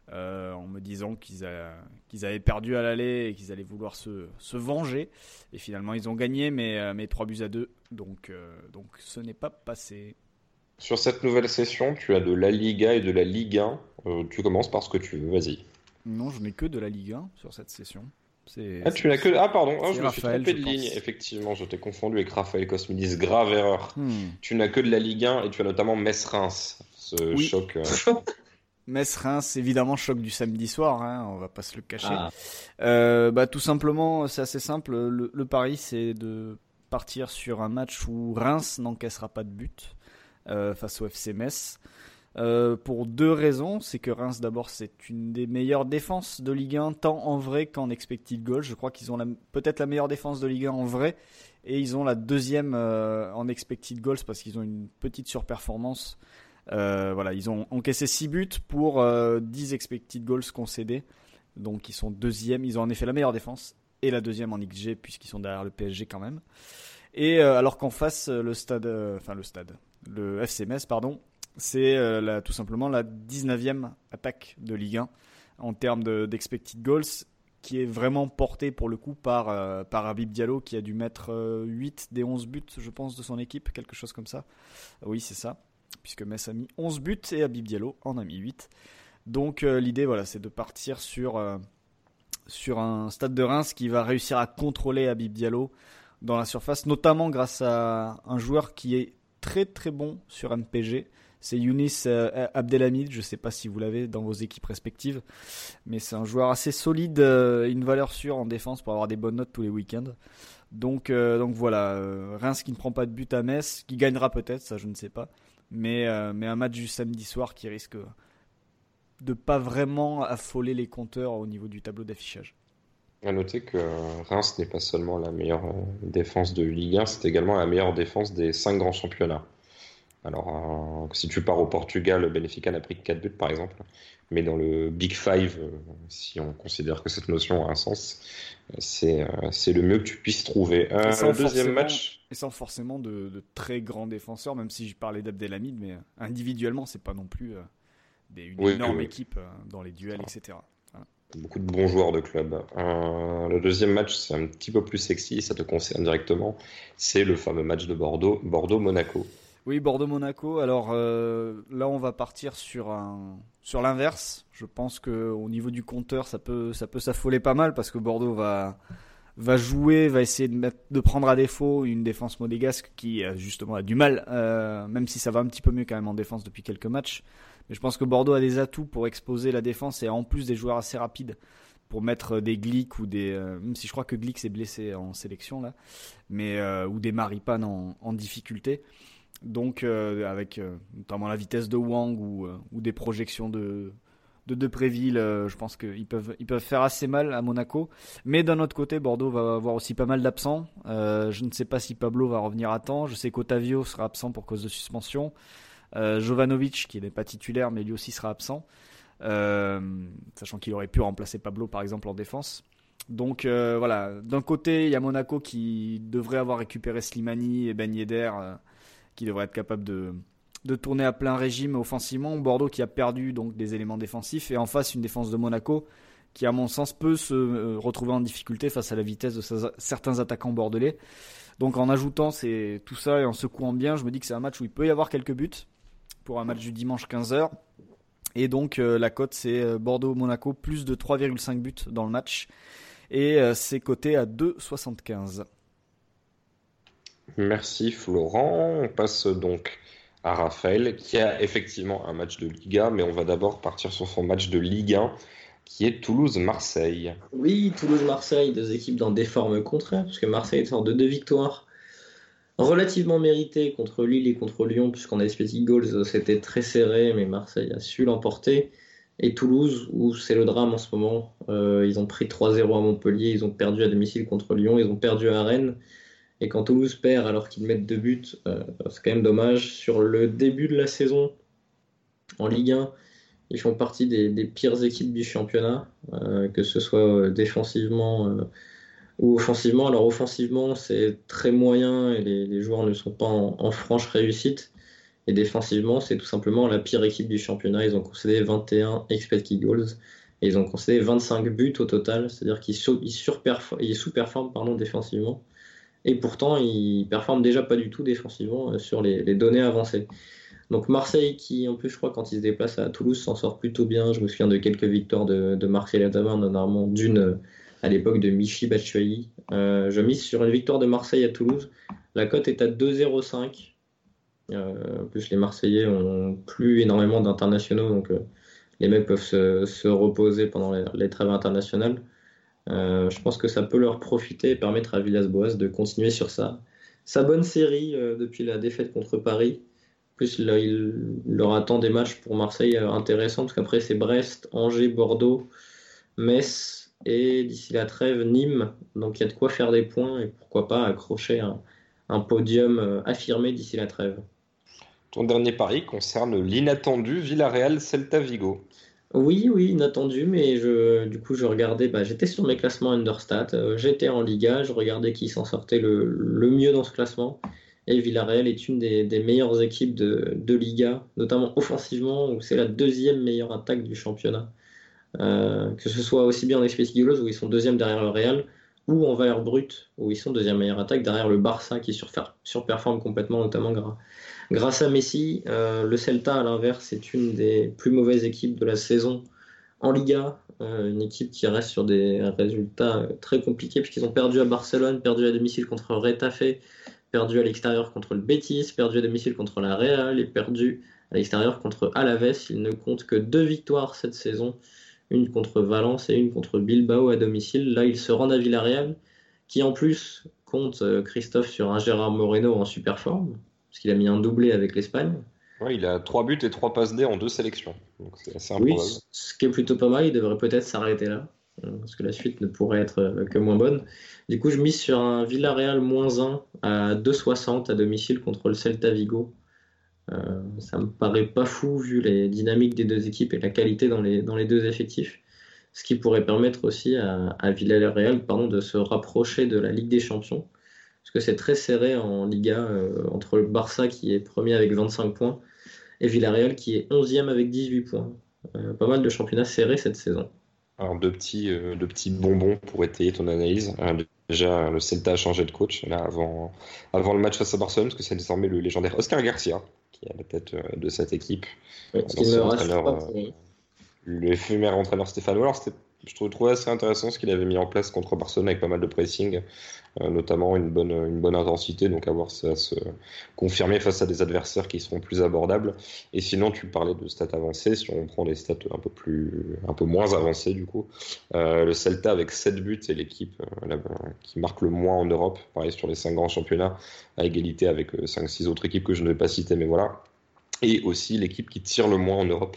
en me disant qu'ils avaient perdu à l'aller et qu'ils allaient vouloir se venger. Et finalement, ils ont gagné, mais 3-2. Donc ce n'est pas passé. Sur cette nouvelle session, tu as de la Liga et de la Ligue 1. Tu commences par ce que tu veux, vas-y. Non, je n'ai que de la Ligue 1 sur cette session. Tu n'as que... Ah, pardon, je me suis Raphaël, trompé de ligne. Effectivement, je t'ai confondu avec Raphaël Cosmidis. Grave erreur. Tu n'as que de la Ligue 1 et tu as notamment Metz-Reims. Ce choc. Metz-Reims, évidemment, choc du samedi soir, hein, on va pas se le cacher. Tout simplement, c'est assez simple. Le pari, c'est de partir sur un match où Reims n'encaissera pas de but face au FC Metz. Pour 2 raisons. C'est que Reims, d'abord, c'est une des meilleures défenses de Ligue 1, tant en vrai qu'en expected goals. Je crois qu'ils ont peut-être la meilleure défense de Ligue 1 en vrai, et ils ont la deuxième en expected goals parce qu'ils ont une petite surperformance. Ils ont encaissé 6 buts pour 10 expected goals concédés. Donc ils sont deuxième. Ils ont en effet la meilleure défense et la deuxième en XG puisqu'ils sont derrière le PSG quand même. Et alors qu'en face, le FC Metz, c'est tout simplement la 19e attaque de Ligue 1 en termes d'expected goals, qui est vraiment portée pour le coup par Habib Diallo, qui a dû mettre 8 des 11 buts, je pense, de son équipe, quelque chose comme ça. Oui, c'est ça, puisque Metz a mis 11 buts et Habib Diallo en a mis 8. Donc l'idée, c'est de partir sur un Stade de Reims qui va réussir à contrôler Habib Diallo dans la surface, notamment grâce à un joueur qui est très très bon sur MPG. C'est Younis Abdelhamid, je ne sais pas si vous l'avez dans vos équipes respectives, mais c'est un joueur assez solide, une valeur sûre en défense pour avoir des bonnes notes tous les week-ends. Donc voilà, Reims qui ne prend pas de but à Metz, qui gagnera peut-être, ça je ne sais pas, mais un match du samedi soir qui risque de pas vraiment affoler les compteurs au niveau du tableau d'affichage. À noter que Reims n'est pas seulement la meilleure défense de Ligue 1, c'est également la meilleure défense des 5 grands championnats. Alors, si tu pars au Portugal, Benfica n'a pris que 4 buts par exemple, mais dans le Big Five, si on considère que cette notion a un sens, c'est le mieux que tu puisses trouver. Deuxième match. Et sans forcément de très grands défenseurs, même si je parlais d'Abdelhamid, mais individuellement, c'est pas non plus une énorme équipe dans les duels, etc. Voilà. Beaucoup de bons joueurs de club. Le deuxième match, c'est un petit peu plus sexy, ça te concerne directement. C'est le fameux match de Bordeaux-Monaco. Oui, Bordeaux-Monaco. Alors là, on va partir sur l'inverse. Je pense qu'au niveau du compteur, ça peut s'affoler pas mal parce que Bordeaux va jouer, va essayer de prendre à défaut une défense monégasque qui justement a du mal, même si ça va un petit peu mieux quand même en défense depuis quelques matchs. Mais je pense que Bordeaux a des atouts pour exposer la défense et en plus des joueurs assez rapides pour mettre des Glick ou des... même si je crois que Glick s'est blessé en sélection là, mais ou des Maripane en difficulté. Donc avec notamment la vitesse de Wang ou des projections de Depréville, je pense qu'ils peuvent faire assez mal à Monaco. Mais d'un autre côté, Bordeaux va avoir aussi pas mal d'absents. Je ne sais pas si Pablo va revenir à temps. Je sais qu'Otavio sera absent pour cause de suspension. Jovanovic, qui n'est pas titulaire, mais lui aussi sera absent. Sachant qu'il aurait pu remplacer Pablo par exemple en défense. Donc voilà, d'un côté il y a Monaco qui devrait avoir récupéré Slimani et Ben Yedder, qui devrait être capable de tourner à plein régime offensivement. Bordeaux qui a perdu donc des éléments défensifs, et en face une défense de Monaco qui à mon sens peut se retrouver en difficulté face à la vitesse de certains attaquants bordelais. Donc en ajoutant tout ça et en secouant bien, je me dis que c'est un match où il peut y avoir quelques buts pour un match du dimanche 15h. Et donc la cote c'est Bordeaux-Monaco plus de 3,5 buts dans le match, et c'est coté à 2,75. Merci Florent. On passe donc à Raphaël qui a effectivement un match de Liga, mais on va d'abord partir sur son match de Ligue 1 qui est Toulouse-Marseille. Oui, Toulouse-Marseille, 2 équipes dans des formes contraires, parce que Marseille sort de 2 victoires relativement méritées contre Lille et contre Lyon, puisqu'en expected goals c'était très serré, mais Marseille a su l'emporter. Et Toulouse, où c'est le drame en ce moment, ils ont pris 3-0 à Montpellier, ils ont perdu à domicile contre Lyon, ils ont perdu à Rennes. Et quand Toulouse perd alors qu'ils mettent 2 buts, c'est quand même dommage. Sur le début de la saison en Ligue 1, ils font partie des pires équipes du championnat, que ce soit défensivement ou offensivement. Alors offensivement, c'est très moyen et les joueurs ne sont pas en franche réussite. Et défensivement, c'est tout simplement la pire équipe du championnat. Ils ont concédé 21 expected goals et ils ont concédé 25 buts au total. C'est-à-dire qu'ils sous-performent défensivement. Et pourtant, ils performent déjà pas du tout défensivement sur les données avancées. Donc Marseille, qui en plus, je crois, quand ils se déplacent à Toulouse, s'en sort plutôt bien. Je me souviens de quelques victoires de Marseille Adama, notamment d'une à l'époque de Michy Batshuayi. Je mise sur une victoire de Marseille à Toulouse. La cote est à 2,05. En plus, les Marseillais ont plus énormément d'internationaux, donc les mecs peuvent se reposer pendant les trêves internationales. Je pense que ça peut leur profiter et permettre à Villas-Boas de continuer sur sa bonne série depuis la défaite contre Paris. En plus, là, il leur attend des matchs pour Marseille intéressants, parce qu'après, c'est Brest, Angers, Bordeaux, Metz et d'ici la trêve, Nîmes. Donc, il y a de quoi faire des points et pourquoi pas accrocher un podium affirmé d'ici la trêve. Ton dernier pari concerne l'inattendu Villarreal-Celta Vigo. Oui, inattendu, mais du coup, je regardais, j'étais sur mes classements Understat, j'étais en Liga, je regardais qui s'en sortait le mieux dans ce classement. Et Villarreal est une des meilleures équipes de Liga, notamment offensivement, où c'est la deuxième meilleure attaque du championnat. Que ce soit aussi bien en expected goals, où ils sont deuxième derrière le Real, ou en valeur brute, où ils sont deuxième meilleure attaque derrière le Barça, qui surperforme complètement, notamment grâce à Messi. Le Celta, à l'inverse, est une des plus mauvaises équipes de la saison en Liga. Une équipe qui reste sur des résultats très compliqués, puisqu'ils ont perdu à Barcelone, perdu à domicile contre Retafe, perdu à l'extérieur contre le Betis, perdu à domicile contre la Real et perdu à l'extérieur contre Alaves. Ils ne comptent que 2 victoires cette saison, une contre Valence et une contre Bilbao à domicile. Là, ils se rendent à Villarreal, qui en plus compte, Christophe, sur un Gérard Moreno en super forme, parce qu'il a mis un doublé avec l'Espagne. Ouais, il a 3 buts et 3 passes D en 2 sélections. Donc c'est assez improbable. Oui, ce qui est plutôt pas mal, il devrait peut-être s'arrêter là, parce que la suite ne pourrait être que moins bonne. Du coup, je mise sur un Villarreal -1 à 2,60 à domicile contre le Celta Vigo. Ça me paraît pas fou vu les dynamiques des deux équipes et la qualité dans les deux effectifs. Ce qui pourrait permettre aussi à Villarreal de se rapprocher de la Ligue des Champions. Parce que c'est très serré en Liga entre le Barça qui est premier avec 25 points et Villarreal qui est 11e avec 18 points. Pas mal de championnats serrés cette saison. Alors deux petits bonbons pour étayer ton analyse. Déjà, le Celta a changé de coach là, avant le match face à Barcelone, parce que c'est désormais le légendaire Oscar Garcia qui est à la tête de cette équipe. Oui, ce qui me rassure pas pour lui. L'éphémère entraîneur Stéphano. Alors je trouvais assez intéressant ce qu'il avait mis en place contre Barcelone avec pas mal de pressing, notamment une bonne intensité, donc à voir si ça se confirmer face à des adversaires qui seront plus abordables. Et sinon, tu parlais de stats avancées. Si on prend des stats un peu moins avancées du coup, le Celta avec 7 buts est l'équipe qui marque le moins en Europe, pareil sur les 5 grands championnats, à égalité avec 5-6 autres équipes que je ne vais pas citer, mais voilà. Et aussi l'équipe qui tire le moins en Europe.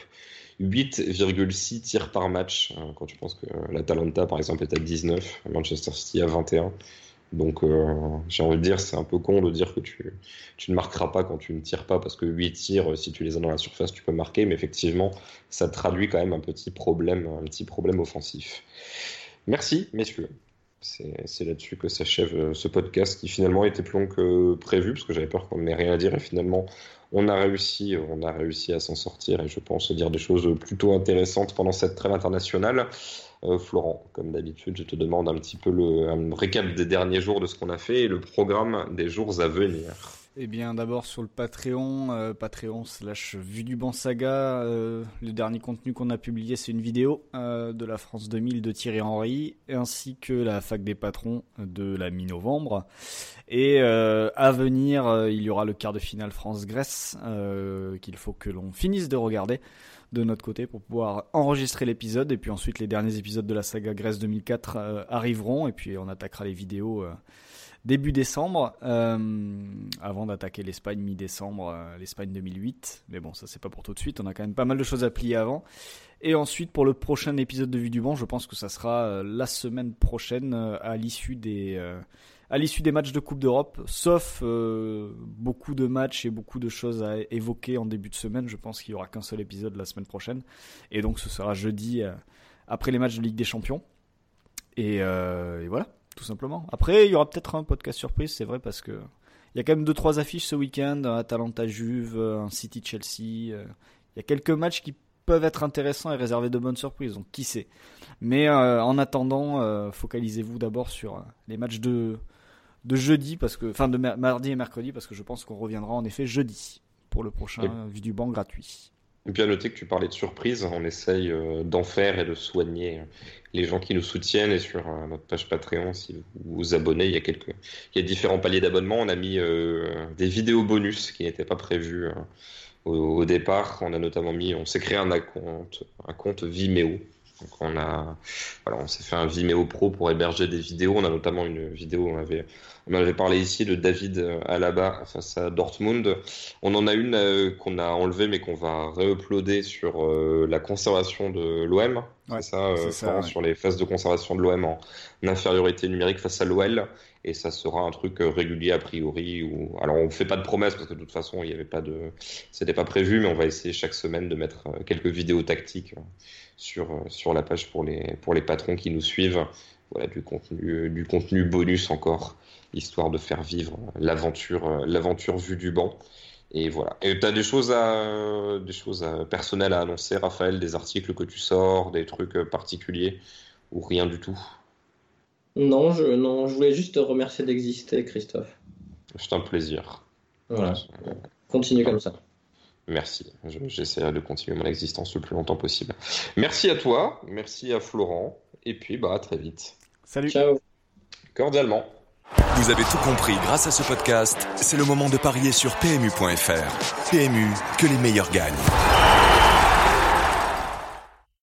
8,6 tirs par match, quand tu penses que l'Atalanta par exemple est à 19, Manchester City à 21. Donc j'ai envie de dire, c'est un peu con de dire que tu ne marqueras pas quand tu ne tires pas, parce que 8 tirs, si tu les as dans la surface, tu peux marquer, mais effectivement, ça traduit quand même un petit problème offensif. Merci, messieurs. C'est là-dessus que s'achève ce podcast qui finalement était plus long que prévu, parce que j'avais peur qu'on n'ait rien à dire, et finalement on a réussi à s'en sortir, et je pense dire des choses plutôt intéressantes pendant cette trêve internationale. Florent, comme d'habitude, je te demande un petit peu un récap des derniers jours de ce qu'on a fait et le programme des jours à venir. Eh bien, d'abord sur le Patreon, Vue du Banc Saga, le dernier contenu qu'on a publié, c'est une vidéo de la France 2000 de Thierry Henry, ainsi que la fac des patrons de la mi-novembre. Et à venir, il y aura le quart de finale France-Grèce, qu'il faut que l'on finisse de regarder de notre côté pour pouvoir enregistrer l'épisode. Et puis ensuite, les derniers épisodes de la saga Grèce 2004 arriveront, et puis on attaquera les vidéos début décembre, avant d'attaquer l'Espagne mi-décembre, l'Espagne 2008. Mais bon, ça c'est pas pour tout de suite, on a quand même pas mal de choses à plier avant. Et ensuite, pour le prochain épisode de Vue du Banc, je pense que ça sera la semaine prochaine, à l'issue des matchs de Coupe d'Europe, sauf beaucoup de matchs et beaucoup de choses à évoquer en début de semaine. Je pense qu'il n'y aura qu'un seul épisode la semaine prochaine, et donc ce sera jeudi, après les matchs de Ligue des Champions. Et voilà, tout simplement. Après, il y aura peut-être un podcast surprise, c'est vrai, parce que il y a quand même 2-3 affiches ce week-end, un Atalanta-Juve, un City-Chelsea. Il y a quelques matchs qui peuvent être intéressants et réserver de bonnes surprises, donc qui sait. Mais en attendant, focalisez-vous d'abord sur les matchs de jeudi, de mardi et mercredi, parce que je pense qu'on reviendra en effet jeudi pour le prochain Vue du banc gratuit. Et puis à noter que tu parlais de surprise, on essaye d'en faire et de soigner les gens qui nous soutiennent, et sur notre page Patreon, si vous vous abonnez, il y a différents paliers d'abonnement. On a mis des vidéos bonus qui n'étaient pas prévues au départ. On s'est créé un compte Vimeo. Donc on s'est fait un Vimeo Pro pour héberger des vidéos. On a notamment une vidéo, on avait parlé ici de David Alaba face à Dortmund. On en a une qu'on a enlevée mais qu'on va re-uploader sur la conservation de l'OM. Ouais, c'est ça, sur les phases de conservation de l'OM en infériorité numérique face à l'OL. Et ça sera un truc régulier a priori. Alors on fait pas de promesses parce que de toute façon c'était pas prévu, mais on va essayer chaque semaine de mettre quelques vidéos tactiques sur la page pour les patrons qui nous suivent. Voilà, du contenu bonus encore, histoire de faire vivre l'aventure Vue du banc. Et voilà. Et tu as des choses personnelles à annoncer, Raphaël, des articles que tu sors, des trucs particuliers ou rien du tout? Non, je voulais juste te remercier d'exister, Christophe. C'est un plaisir. Voilà. Continue comme ça. Merci. J'essaierai de continuer mon existence le plus longtemps possible. Merci à toi, merci à Florent, et puis à très vite. Salut. Ciao. Cordialement. Vous avez tout compris grâce à ce podcast. C'est le moment de parier sur PMU.fr. PMU, que les meilleurs gagnent.